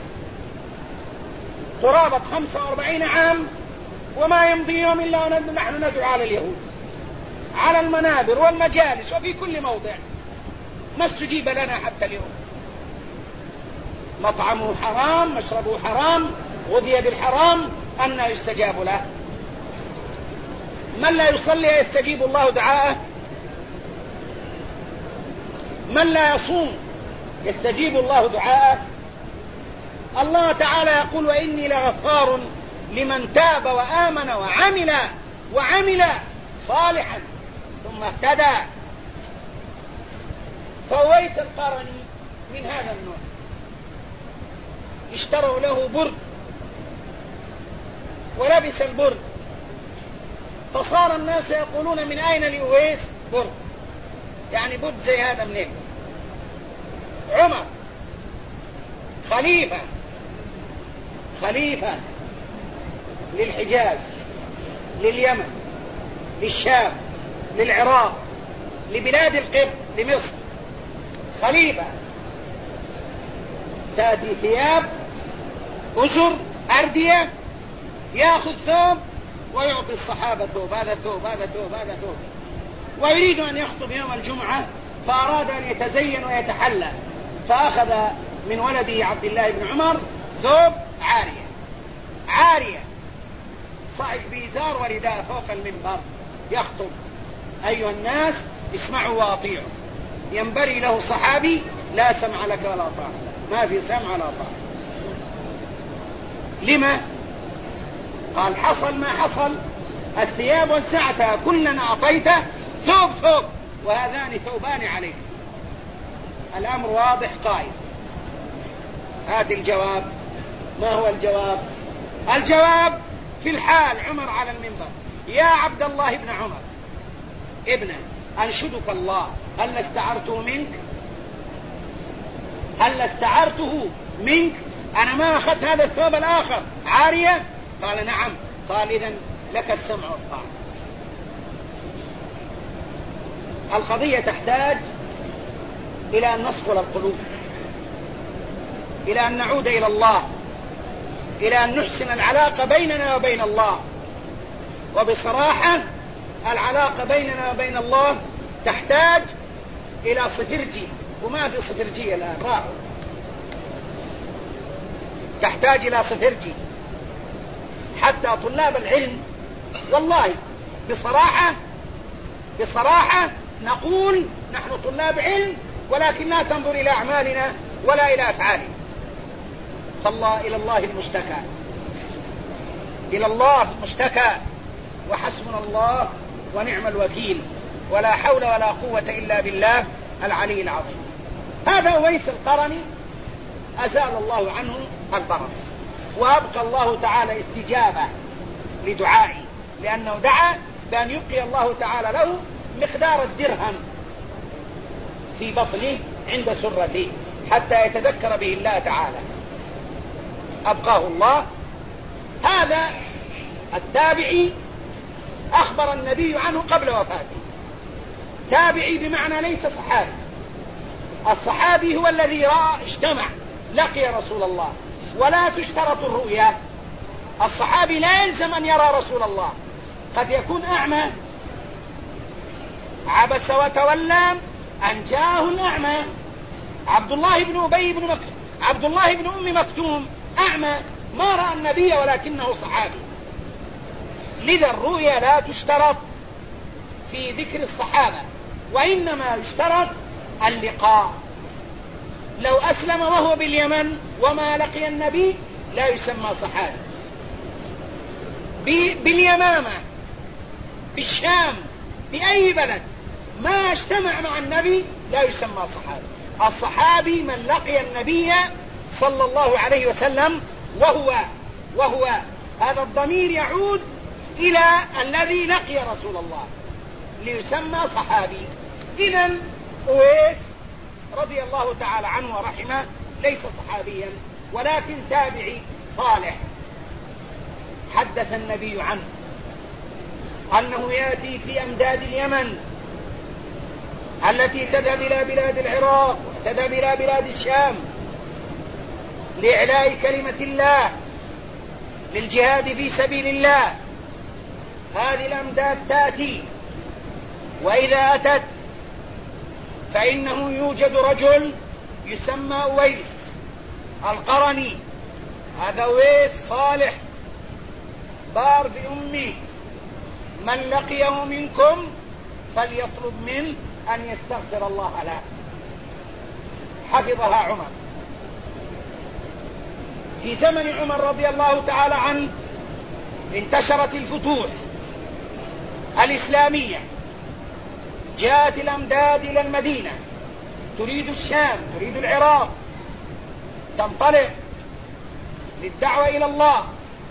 قرابة 45 عام وما يمضي يوم إلا ونحن ندعو على اليهود على المنابر والمجالس وفي كل موضع، ما استجيب لنا حتى اليوم. مطعمه حرام، مشربه حرام، غذي بالحرام، أن يستجاب له؟ من لا يصلي يستجيب الله دعاءه؟ من لا يصوم يستجيب الله دعاءه؟ الله تعالى يقول: وإني لغفار لمن تاب وآمن وعمل صالحا ثم اهتدى. فأويس القرني من هذا النوع، اشتروا له برد ولبس البرد، فصار الناس يقولون: من أين لأويس برد؟ يعني برد زي هذا منين؟ عمر خليفة للحجاز، لليمن، للشام، للعراق، لبلاد القبط، لمصر، خليفة. تأتي ثياب، أزر، أردية، يأخذ ثوب ويعطي الصحابة ثوب، هذا ثوب، هذا ثوب، هذا ثوب. ويريد أن يخطب يوم الجمعة فأراد أن يتزين ويتحلى، فأخذ من ولده عبد الله بن عمر ثوب عارية، صعد بإزار ورداء فوق المنبر يخطب: أيها الناس اسمعوا وأطيعوا، ينبري له صحابي لا سمع لك ولا طاعة، ما في سمع ولا طاعة. لما؟ قال حصل ما حصل، الثياب وسعتها كلنا أعطيته، ثوب وهذان ثوبان عليك. الأمر واضح قائم. هات الجواب. ما هو الجواب؟ الجواب في الحال عمر على المنبر: يا عبد الله بن عمر ابنه، أنشدك الله، هل استعرته منك؟ أنا ما أخذت هذا الثوب الآخر عارية؟ قال نعم. قال إذن لك السمع والطاعة. القضية تحتاج إلى أن نصقل القلوب، إلى أن نعود إلى الله، إلى أن نحسن العلاقة بيننا وبين الله. وبصراحة العلاقة بيننا وبين الله تحتاج إلى صفرجي، وما في صفرجية الآن، راحوا. تحتاج إلى صفرجي حتى طلاب العلم، والله بصراحة نقول نحن طلاب علم، ولكن لا تنظر إلى أعمالنا ولا إلى أفعالنا. فالله إلى الله المشتكى، وحسبنا الله ونعم الوكيل، ولا حول ولا قوة إلا بالله العلي العظيم. هذا أويس القرني أزال الله عنه البرص، وأبقى الله تعالى استجابة لدعائه، لأنه دعا بأن يبقي الله تعالى له مقدار الدرهم في بطنه عند سرته حتى يتذكر به الله تعالى، أبقاه الله. هذا التابعي أخبر النبي عنه قبل وفاته. تابعي بمعنى ليس صحابي. الصحابي هو الذي رأى، اجتمع، لقي رسول الله، ولا تشترط الرؤيا. الصحابي لا يلزم أن يرى رسول الله، قد يكون أعمى. عبس وتولى أن جاءه الأعمى. عبد الله بن أم مكتوم أعمى، ما رأى النبي ولكنه صحابي. لذا الرؤيا لا تشترط في ذكر الصحابة، وإنما يشترط اللقاء. لو أسلم وهو باليمن وما لقي النبي لا يسمى صحابي. باليمامة، بالشام، بأي بلد ما اجتمع مع النبي لا يسمى صحابي. الصحابي من لقي النبي صلى الله عليه وسلم، وهو هذا الضمير يعود إلى الذي لقي رسول الله ليسمى صحابي. إذن أويس رضي الله تعالى عنه ورحمه ليس صحابيا، ولكن تابعي صالح. حدث النبي عنه أنه يأتي في أمداد اليمن التي تذهب إلى بلاد العراق وتذهب إلى بلاد الشام لإعلاء كلمة الله، للجهاد في سبيل الله. هذه الأمداد تأتي، وإذا أتت فإنه يوجد رجل يسمى أويس القرني. هذا أويس صالح بار بأمه، من لقيه منكم فليطلب منه أن يستغفر الله له. حفظها عمر. في زمن عمر رضي الله تعالى عنه انتشرت الفتوح الإسلامية، جاءت الأمداد إلى المدينة، تريد الشام، تريد العراق، تنطلق للدعوة إلى الله.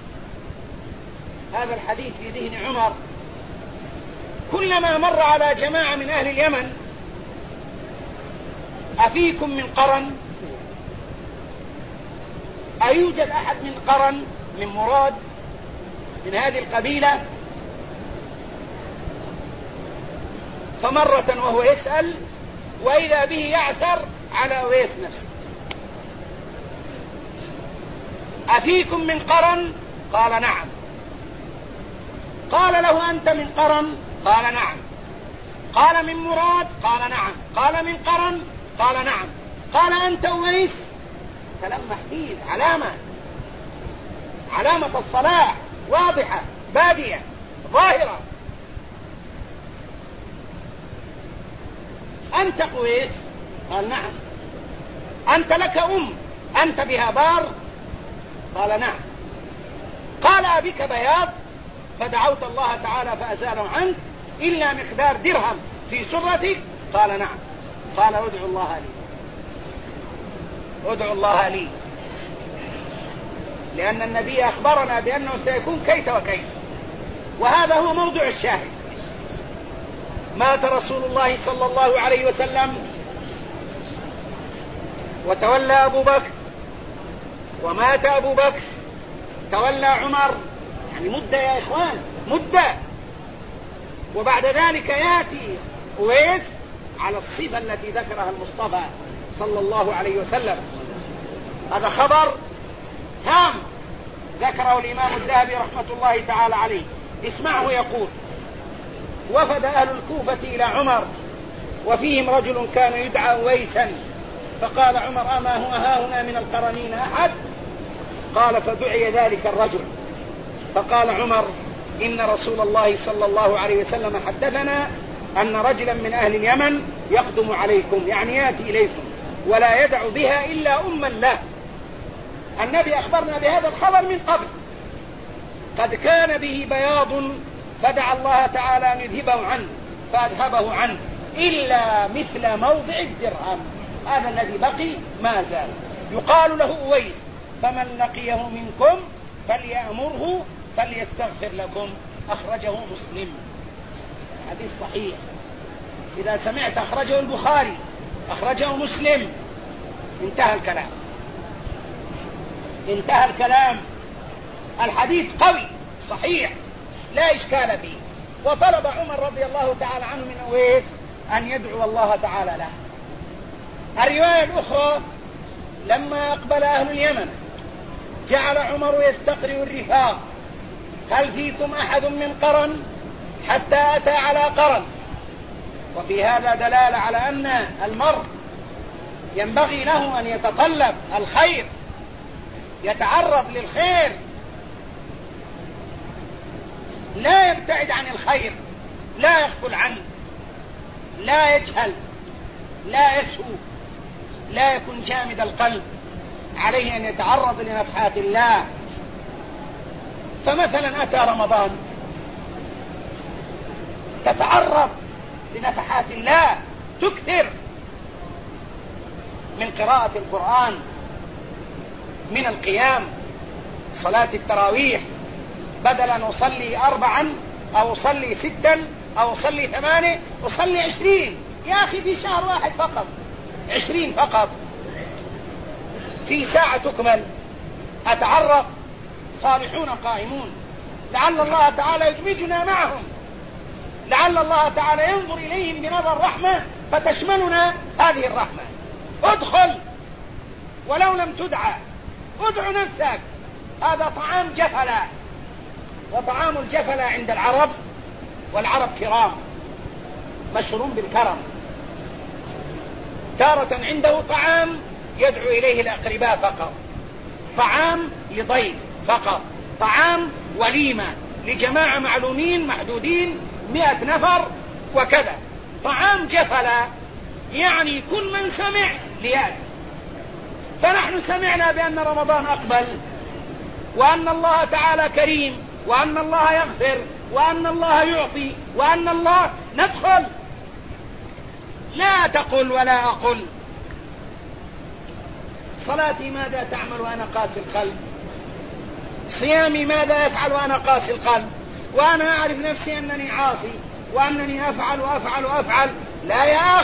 هذا الحديث في ذهن عمر. كلما مر على جماعة من أهل اليمن: أفيكم من قرن؟ أيوجد أحد من قرن، من مراد، من هذه القبيلة؟ فمرة وهو يسأل وإذا به يعثر على أويس نفسه: أفيكم من قرن؟ قال نعم. قال له: أنت من قرن؟ قال نعم. قال: من مراد؟ قال نعم. قال: من قرن؟ قال نعم. قال: أنت أويس؟ فلما احتيل علامة الصلاح واضحة بادية ظاهرة. أنت قويس؟ قال نعم. أنت لك أنت بها بار؟ قال نعم. قال أبك بياض؟ فدعوت الله تعالى فأزاله عنك إلا مقدار درهم في سرتك؟ قال نعم. قال ادعو الله لي، ادعو الله لي، لأن النبي أخبرنا بأنه سيكون كيت وكيت، وهذا هو موضوع الشاهد. مات رسول الله صلى الله عليه وسلم وتولى أبو بكر، ومات أبو بكر، تولى عمر، يعني مدة يا إخوان، مدة. وبعد ذلك يأتي أويس على الصفة التي ذكرها المصطفى صلى الله عليه وسلم. هذا خبر هام ذكره الإمام الذهبي رحمة الله تعالى عليه. اسمعه يقول: وفد أهل الكوفة إلى عمر وفيهم رجل كان يدعى أويسا، فقال عمر: أما هو هاهنا من القرنين أحد؟ قال: فدعي ذلك الرجل، فقال عمر: إن رسول الله صلى الله عليه وسلم حدثنا أن رجلا من أهل اليمن يقدم عليكم، يعني يأتي إليكم، ولا يدع بها إلا أما له. النبي أخبرنا بهذا الخبر من قبل، قد كان به بياض فدعا الله تعالى أن يذهبه عنه فأذهبه عنه إلا مثل موضع الدرهم، هذا الذي بقي ما زال. يقال له أويس: فمن لقيه منكم فليأمره فليستغفر لكم. أخرجه مسلم، حديث صحيح. إذا سمعت أخرجه البخاري، أخرجه مسلم، انتهى الكلام، انتهى الكلام. الحديث قوي صحيح لا إشكال فيه. وطلب عمر رضي الله تعالى عنه من أويس أن يدعو الله تعالى له. الرواية الأخرى: لما أقبل أهل اليمن جعل عمر يستقرئ الرفاق: هل فيكم أحد من قرن؟ حتى أتى على قرن. وفي هذا دلالة على أن المرء ينبغي له أن يتطلب الخير، يتعرض للخير، لا يبتعد عن الخير، لا يغفل عنه، لا يجهل، لا يسهو، لا يكون جامد القلب، عليه أن يتعرض لنفحات الله. فمثلا أتى رمضان، تتعرض لنفحات الله، تكثر من قراءة القرآن، من القيام، صلاة التراويح، بدل أن أصلي 4 أو أصلي 6 أو أصلي 8 أصلي 20. يا أخي في شهر واحد فقط 20 فقط، في ساعة تكمل. أتعرض، صالحون قائمون، لعل الله تعالى يدمجنا معهم، لعل الله تعالى ينظر إليهم بنظر رحمة فتشملنا هذه الرحمة. ادخل ولو لم تدعى، ادع نفسك. هذا طعام جفلة، وطعام الجفلة عند العرب، والعرب كرام، مشهور بالكرم. تارة عنده طعام يدعو إليه الأقرباء فقط، طعام لضيف فقط، طعام وليمة لجماعة معلومين محدودين 100 نفر وكذا. طعام جفلة يعني كل من سمع ليأتي. فنحن سمعنا بأن رمضان أقبل، وأن الله تعالى كريم، وأن الله يغفر، وأن الله يعطي، وأن الله ندخل. لا تقل ولا أقل: صلاتي ماذا تعمل وأنا قاسي القلب؟ صيامي ماذا يفعل وأنا قاسي القلب؟ وأنا أعرف نفسي أنني عاصي وأنني أفعل وأفعل وأفعل. لا يا أخ،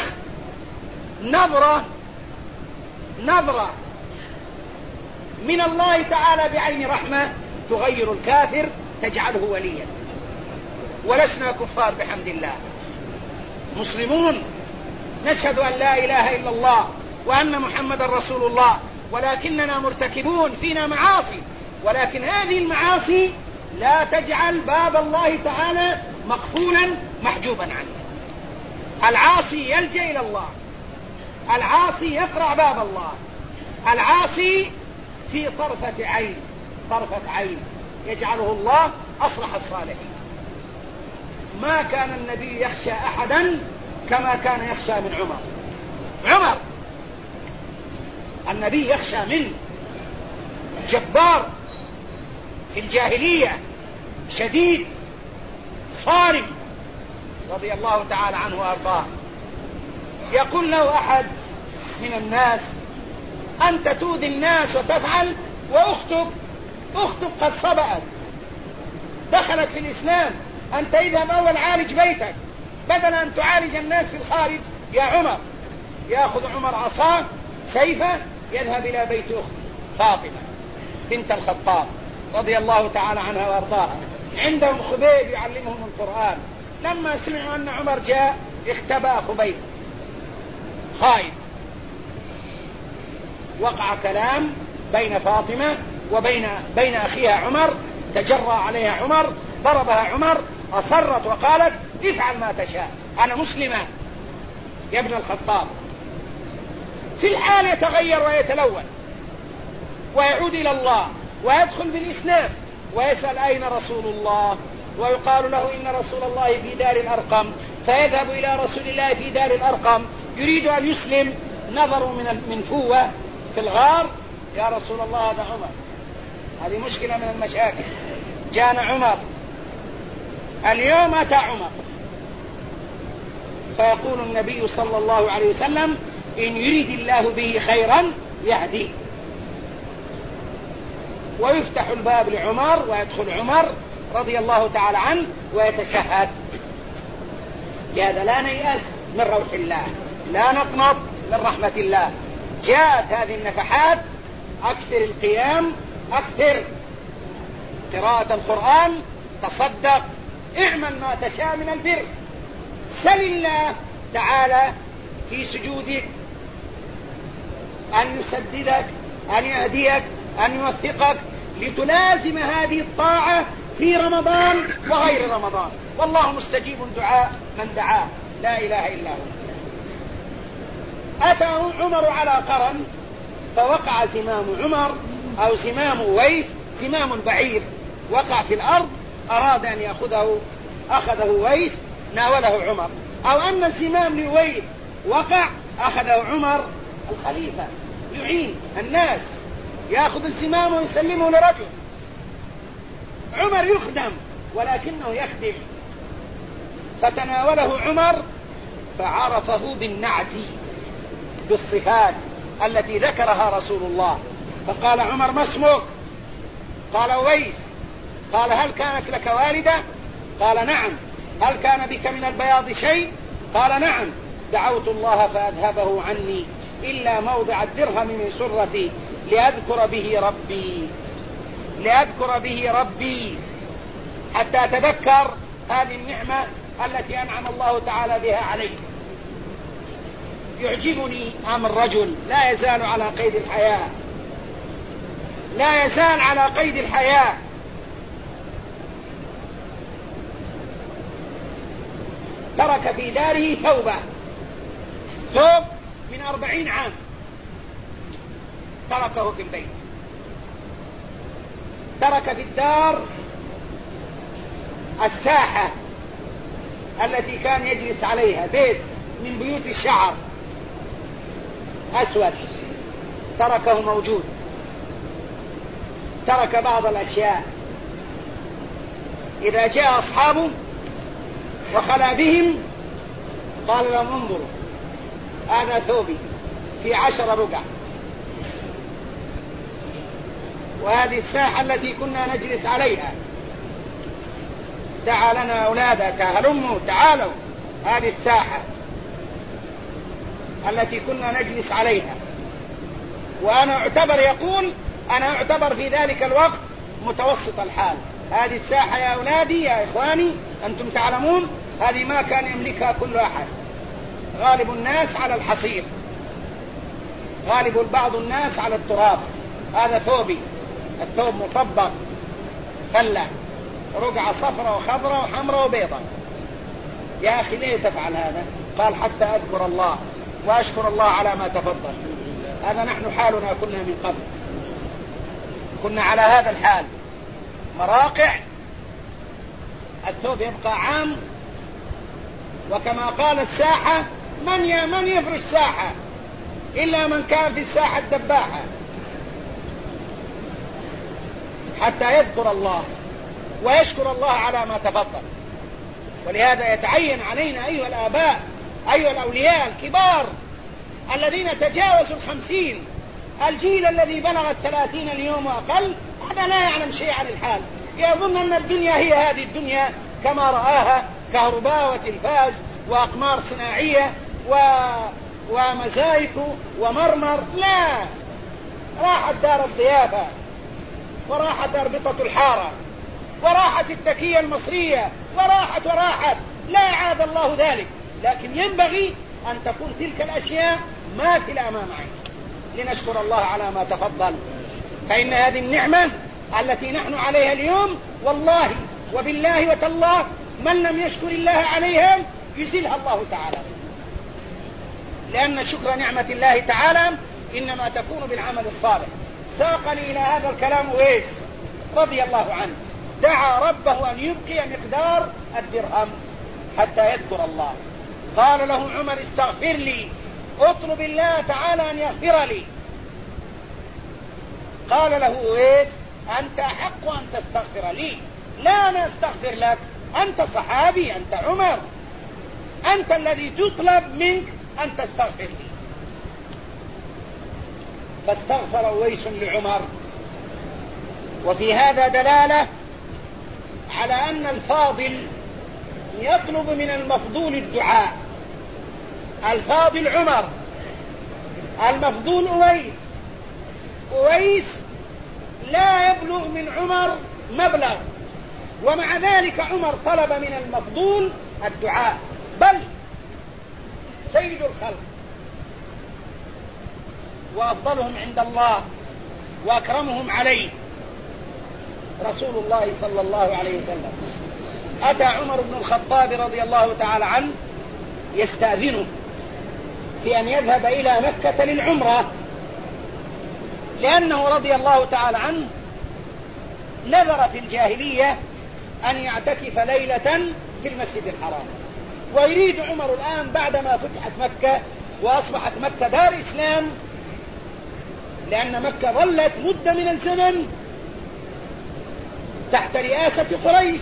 نظرة من الله تعالى بعين رحمة تغير الكافر، تجعله وليا. ولسنا كفار بحمد الله، مسلمون، نشهد أن لا إله إلا الله وأن محمد رسول الله، ولكننا مرتكبون، فينا معاصي، ولكن هذه المعاصي لا تجعل باب الله تعالى مقفولا محجوبا عنه. العاصي يلجأ إلى الله، العاصي يقرع باب الله، العاصي في طرفة عين يجعله الله أصلح الصالحين. ما كان النبي يخشى أحدا كما كان يخشى من عمر النبي يخشى منه، جبار في الجاهلية، شديد صارم رضي الله تعالى عنه وأرضاه. يقول له أحد من الناس: أنت تؤذي الناس وتفعل، وأختك قد صبأت دخلت في الإسلام، أنت اذهب أول عالج بيتك بدل أن تعالج الناس في الخارج. يا عمر، يأخذ عمر عصاه سيفه يذهب إلى بيت أخته فاطمة بنت الخطاب رضي الله تعالى عنها وأرضاها، عندهم خبيب يعلمهم القرآن. لما سمعوا أن عمر جاء اختبأ خبيب خائف، وقع كلام بين فاطمة وبين أخيها عمر، تجرأ عليها عمر، ضربها عمر، أصرت وقالت: افعل ما تشاء، أنا مسلمة يا ابن الخطاب. في الحال يتغير ويتلون ويعود إلى الله ويدخل بالإسلام ويسأل: أين رسول الله؟ ويقال له: إن رسول الله في دار الأرقم. فيذهب إلى رسول الله في دار الأرقم يريد أن يسلم، نظروا من فوة في الغار: يا رسول الله هذا عمر. هذه مشكلة من المشاكل. جاءنا عمر اليوم، أتى عمر. فيقول النبي صلى الله عليه وسلم: إن يريد الله به خيرا يهديه. ويفتح الباب لعمر ويدخل عمر رضي الله تعالى عنه ويتشهد. لهذا لا نيأس من روح الله، لا نقنط من رحمة الله. جاءت هذه النفحات، أكثر القيام، أكثر قراءة القرآن، تصدق، اعمل ما تشاء من البر، سل الله تعالى في سجودك أن يسددك، أن يهديك، أن يوفقك لتلازم هذه الطاعة في رمضان وغير رمضان. والله مستجيب دعاء من دعاه، لا إله إلا هو. أتى عمر على قرن، فوقع زمام عمر أو زمام أويس، زمام بعير وقع في الأرض، أراد أن يأخذه، أخذه أويس، ناوله عمر. أو أن الزمام لأويس وقع، أخذه عمر الخليفة يعين الناس، يأخذ الزمام ويسلمه لرجل. عمر يخدم ولكنه يخدم، فتناوله عمر فعرفه بالنعت، بالصفات التي ذكرها رسول الله. فقال عمر: ما اسمك؟ قال: أويس. قال: هل كانت لك والدة؟ قال: نعم. هل كان بك من البياض شيء؟ قال: نعم. دعوت الله فأذهبه عني إلا موضع الدرهم من سرتي لأذكر به ربي حتى أتذكر هذه النعمة التي أنعم الله تعالى بها علي. يعجبني أمر رجل لا يزال على قيد الحياة، لا يزال على قيد الحياة. ترك في داره ثوب من 40 عام، تركه في البيت. ترك في الدار الساحة التي كان يجلس عليها، بيت من بيوت الشعر أسود، تركه موجود. ترك بعض الأشياء، إذا جاء أصحابه وخلا بهم قال لهم: انظروا، هذا ثوبي في 10 رقع، وهذه الساحة التي كنا نجلس عليها، دعا لنا أولادك هلموا تعالوا، هذه الساحة التي كنا نجلس عليها. وأنا أعتبر، يقول: أنا أعتبر في ذلك الوقت متوسط الحال. هذه الساحة يا أولادي يا إخواني أنتم تعلمون هذه ما كان يملكها كل أحد، غالب الناس على الحصير، غالب بعض الناس على التراب. هذا ثوبي، الثوب مطبق فلة، رقعة صفراء وخضراء وحمراء وبيضاء. يا أخي ليه تفعل هذا؟ قال: حتى أذكر الله وأشكر الله على ما تفضل. هذا نحن حالنا كنا من قبل، كنا على هذا الحال، مراقع، الثوب يبقى عام وكما قال الساحة من يفرش ساحة إلا من كان في الساحة الدباحة حتى يذكر الله ويشكر الله على ما تفضل. ولهذا يتعين علينا أيها الآباء أيها الأولياء الكبار الذين تجاوزوا 50، الجيل الذي بلغ 30 اليوم وأقل، هذا لا يعلم شيء عن الحال، يظن أن الدنيا هي هذه الدنيا كما رآها كهرباء وتلفاز وأقمار صناعية ومزايك ومرمر. لا، راحت دار الضيافة، وراحت أربطة الحارة، وراحت التكية المصرية، وراحت لا أعاد الله ذلك. لكن ينبغي أن تكون تلك الأشياء ماثلة أمام عين لنشكر الله على ما تفضل. فإن هذه النعمة التي نحن عليها اليوم والله وبالله وتالله من لم يشكر الله عليها يزلها الله تعالى، لأن شكر نعمة الله تعالى إنما تكون بالعمل الصالح. ساقني إلى هذا الكلام ويس رضي الله عنه، دعا ربه أن يبقي مقدار الدرهم حتى يذكر الله. قال له عمر استغفر لي، اطلب الله تعالى أن يغفر لي. قال له ويس أنت أحق أن تستغفر لي، لا أنا أستغفر لك، أنت صحابي، أنت عمر، أنت الذي تطلب منك أن تستغفر لي. فاستغفر ويس لعمر. وفي هذا دلالة على أن الفاضل يطلب من المفضول الدعاء. الفاضل عمر، المفضول أويس لا يبلغ من عمر مبلغ، ومع ذلك عمر طلب من المفضول الدعاء. بل سيد الخلق وأفضلهم عند الله وأكرمهم عليه رسول الله صلى الله عليه وسلم أتى عمر بن الخطاب رضي الله تعالى عنه يستأذنه في أن يذهب إلى مكة للعمرة، لأنه رضي الله تعالى عنه نذر في الجاهلية أن يعتكف ليلة في المسجد الحرام. ويريد عمر الآن بعدما فتحت مكة وأصبحت مكة دار إسلام، لأن مكة ظلت مدة من الزمن تحت رئاسة قريش.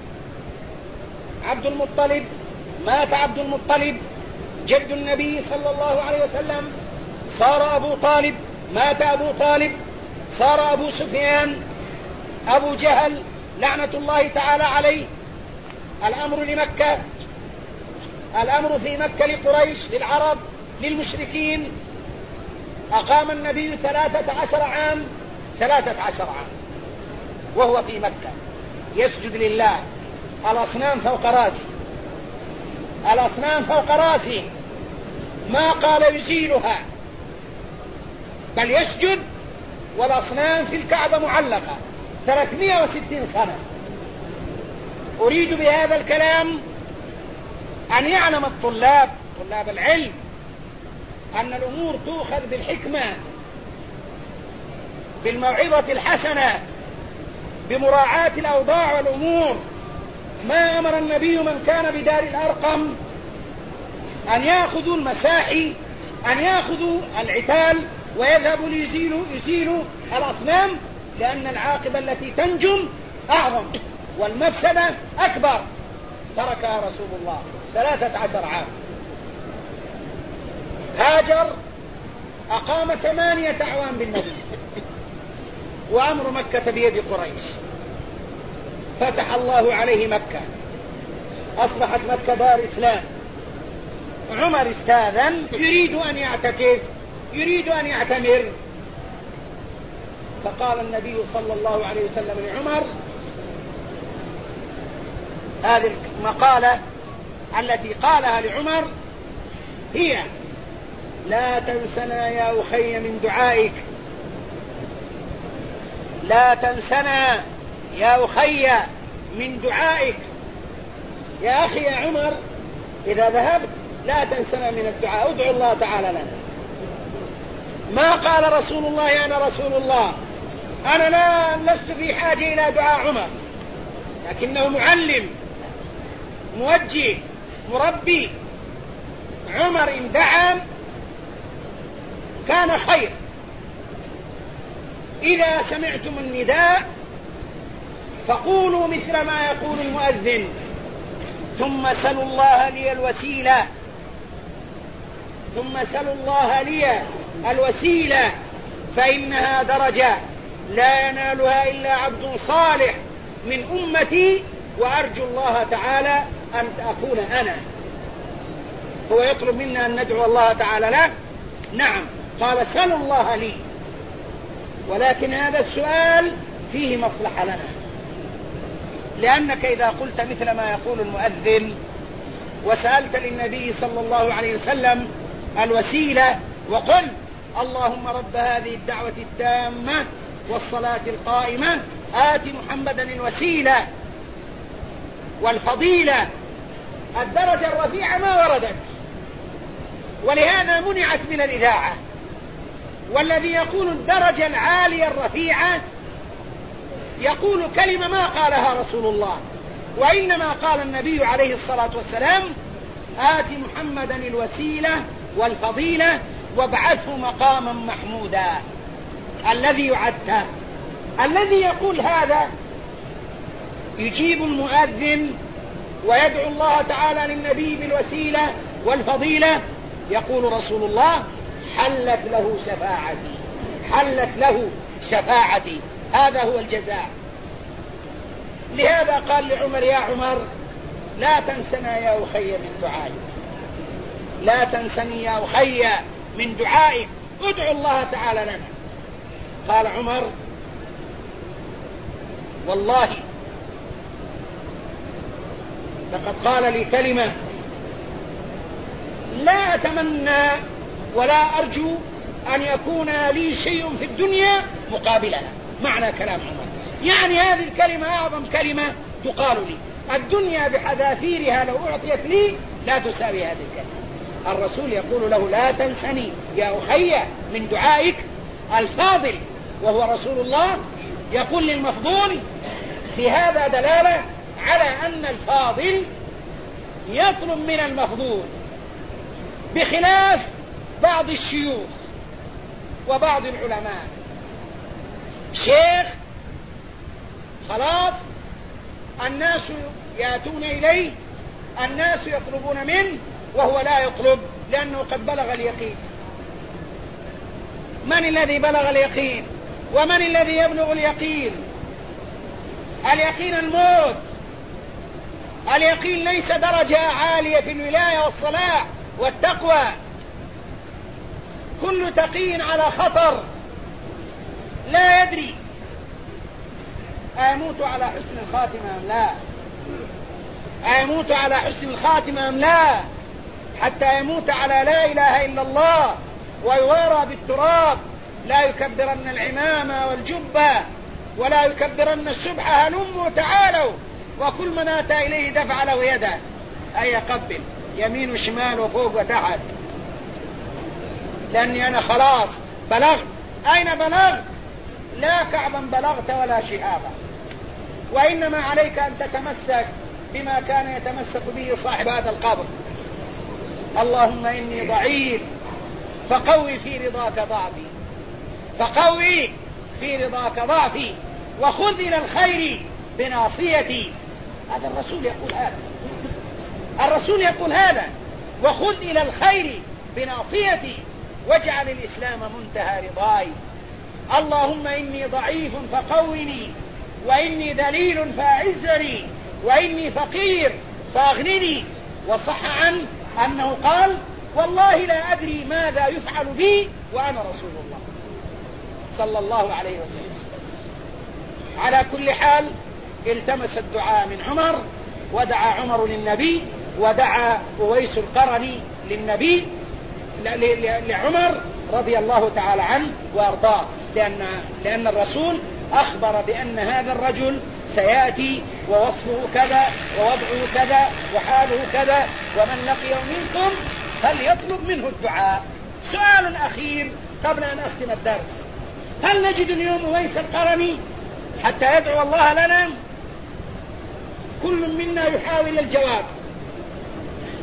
عبد المطلب، مات عبد المطلب جد النبي صلى الله عليه وسلم، صار أبو طالب، مات أبو طالب، صار أبو سفيان، أبو جهل لعنة الله تعالى عليه. الأمر لمكة، الأمر في مكة لقريش، للعرب، للمشركين. أقام النبي 13 عام وهو في مكة يسجد لله. الأصنام فوق راسي، الأصنام فوق راسي، ما قال يزيلها بل يسجد، والأصنام في الكعبة معلقة 360 سنة. أريد بهذا الكلام أن يعلم طلاب العلم أن الأمور تؤخذ بالحكمة، بالموعظة الحسنة، بمراعاة الأوضاع والأمور. ما أمر النبي من كان بدار الأرقم أن يأخذوا المساحي، أن يأخذوا العتال ويذهبوا ليزيلوا الأصنام، لأن العاقبة التي تنجم أعظم والمفسدة أكبر. تركها رسول الله 13 عام. هاجر أقام 8 أعوام بالمدينة، وأمر مكة بيد قريش. فتح الله عليه مكة، أصبحت مكة دار إسلام. عمر استاذن، يريد أن يعتكف، يريد أن يعتمر. فقال النبي صلى الله عليه وسلم لعمر هذه المقالة التي قالها لعمر هي: لا تنسنا يا أخي من دعائك، لا تنسنا يا أخي من دعائك. يا أخي يا عمر، إذا ذهبت لا تنسنا من الدعاء، ادعو الله تعالى لنا. ما قال رسول الله أنا رسول الله، أنا لست في حاجة إلى دعاء عمر، لكنه معلم موجه مربي عمر إن دعا كان خير. إذا سمعتم النداء فقولوا مثل ما يقول المؤذن: ثم سلوا الله لي الوسيلة، ثم سلوا الله لي الوسيلة فإنها درجة لا ينالها إلا عبد صالح من أمتي، وأرجو الله تعالى أن أكون أنا. هو يطلب منا أن ندعو الله تعالى له. نعم، قال سلوا الله لي، ولكن هذا السؤال فيه مصلحة لنا، لأنك إذا قلت مثل ما يقول المؤذن وسألت للنبي صلى الله عليه وسلم الوسيلة وقل: اللهم رب هذه الدعوة التامة والصلاة القائمة آت محمدا الوسيلة والفضيلة، الدرجة الرفيعة ما وردت، ولهذا منعت من الإذاعة. والذي يقول الدرجة العالية الرفيعة يقول كلمة ما قالها رسول الله، وإنما قال النبي عليه الصلاة والسلام: آت محمدا الوسيلة والفضيلة وابعثه مقاما محمودا الذي يعده. الذي يقول هذا يجيب المؤذن ويدعو الله تعالى للنبي بالوسيلة والفضيلة، يقول رسول الله: حلت له شفاعتي، حلت له شفاعتي. هذا هو الجزاء. لهذا قال لعمر: يا عمر لا تنسنا يا أخي من دعائك، لا تنسني يا أخي من دعائك، ادعو الله تعالى لنا. قال عمر: والله لقد قال لي كلمة لا أتمنى ولا أرجو أن يكون لي شيء في الدنيا مقابلها. معنى كلام عمر يعني هذه الكلمة أعظم كلمة تقال لي، الدنيا بحذافيرها لو أعطيت لي لا تساوي هذه الكلمة. الرسول يقول له: لا تنسني يا أخي من دعائك. الفاضل وهو رسول الله يقول للمفضول. في هذا دلالة على أن الفاضل يطلب من المفضول، بخلاف بعض الشيوخ وبعض العلماء. شيخ خلاص الناس يأتون إليه، الناس يطلبون منه وهو لا يطلب، لأنه قد بلغ اليقين. من الذي بلغ اليقين؟ ومن الذي يبلغ اليقين؟ اليقين الموت. اليقين ليس درجة عالية في الولاية والصلاح والتقوى. كل تقي على خطر، لا يدري أيموت على حسن الخاتمة أم لا، أيموت على حسن الخاتمة أم لا، حتى يموت على لا إله إلا الله ويوارى بالتراب، لا يكبرن العمامة والجبة ولا يكبرن السبحة، هلموا تعالوا، وكل من أتى إليه دفع له يده، أي يقبل يمين وشمال وفوق وتحت، لأني أنا خلاص بلغت. أين بلغت؟ لا كعبا بلغت ولا شهابا، وإنما عليك أن تتمسك بما كان يتمسك به صاحب هذا القبر. اللهم إني ضعيف فقوي في رضاك ضعفي، فقوي في رضاك ضعفي، وخذ إلى الخير بناصيتي. هذا الرسول يقول هذا، الرسول يقول هذا: وخذ إلى الخير بناصيتي واجعل الإسلام منتهى رضاي. اللهم إني ضعيف فقوني، وإني ذليل فأعزني، وإني فقير فأغنني. وصح عنه أنه قال: والله لا أدري ماذا يفعل بي وأنا رسول الله صلى الله عليه وسلم. على كل حال التمس الدعاء من عمر، ودعا عمر للنبي، ودعا أويس القرني للنبي لعمر رضي الله تعالى عنه وأرضاه، لأن الرسول أخبر بأن هذا الرجل سيأتي ووصفه كذا ووضعه كذا وحاله كذا، ومن لقيه منكم فليطلب منه الدعاء. سؤال أخير قبل أن أختم الدرس: هل نجد اليوم أويس القرني حتى يدعو الله لنا؟ كل منا يحاول الجواب.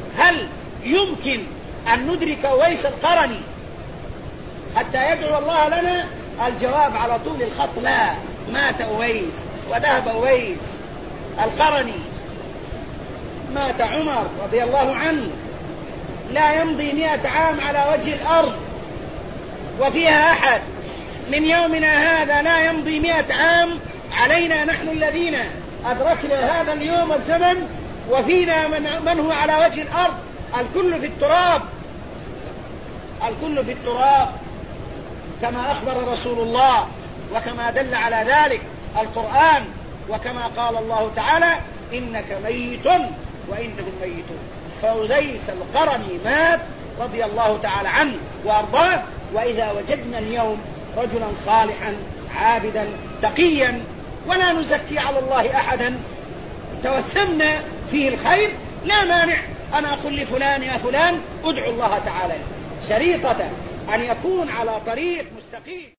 هل يمكن أن ندرك أويس القرني حتى يدعو الله لنا؟ الجواب على طول الخط لا، مات أويس وذهب أويس القرني. مات عمر رضي الله عنه، لا يمضي 100 عام على وجه الأرض وفيها أحد من يومنا هذا لا يمضي 100 عام علينا نحن الذين أدركنا هذا اليوم والزمن، وفينا من هو على وجه الأرض الكل في التراب، الكل في التراب كما أخبر رسول الله وكما دل على ذلك القرآن، وكما قال الله تعالى إنك ميت وإنهم ميتون. فأويس القرني مات رضي الله تعالى عنه وأرضاه. وإذا وجدنا اليوم رجلا صالحا عابدا تقيا ولا نزكي على الله أحدا توسمنا فيه الخير، لا مانع أن أقول لفلان يا فلان ادعو الله تعالى، شريطة أن يكون على طريق مستقيم.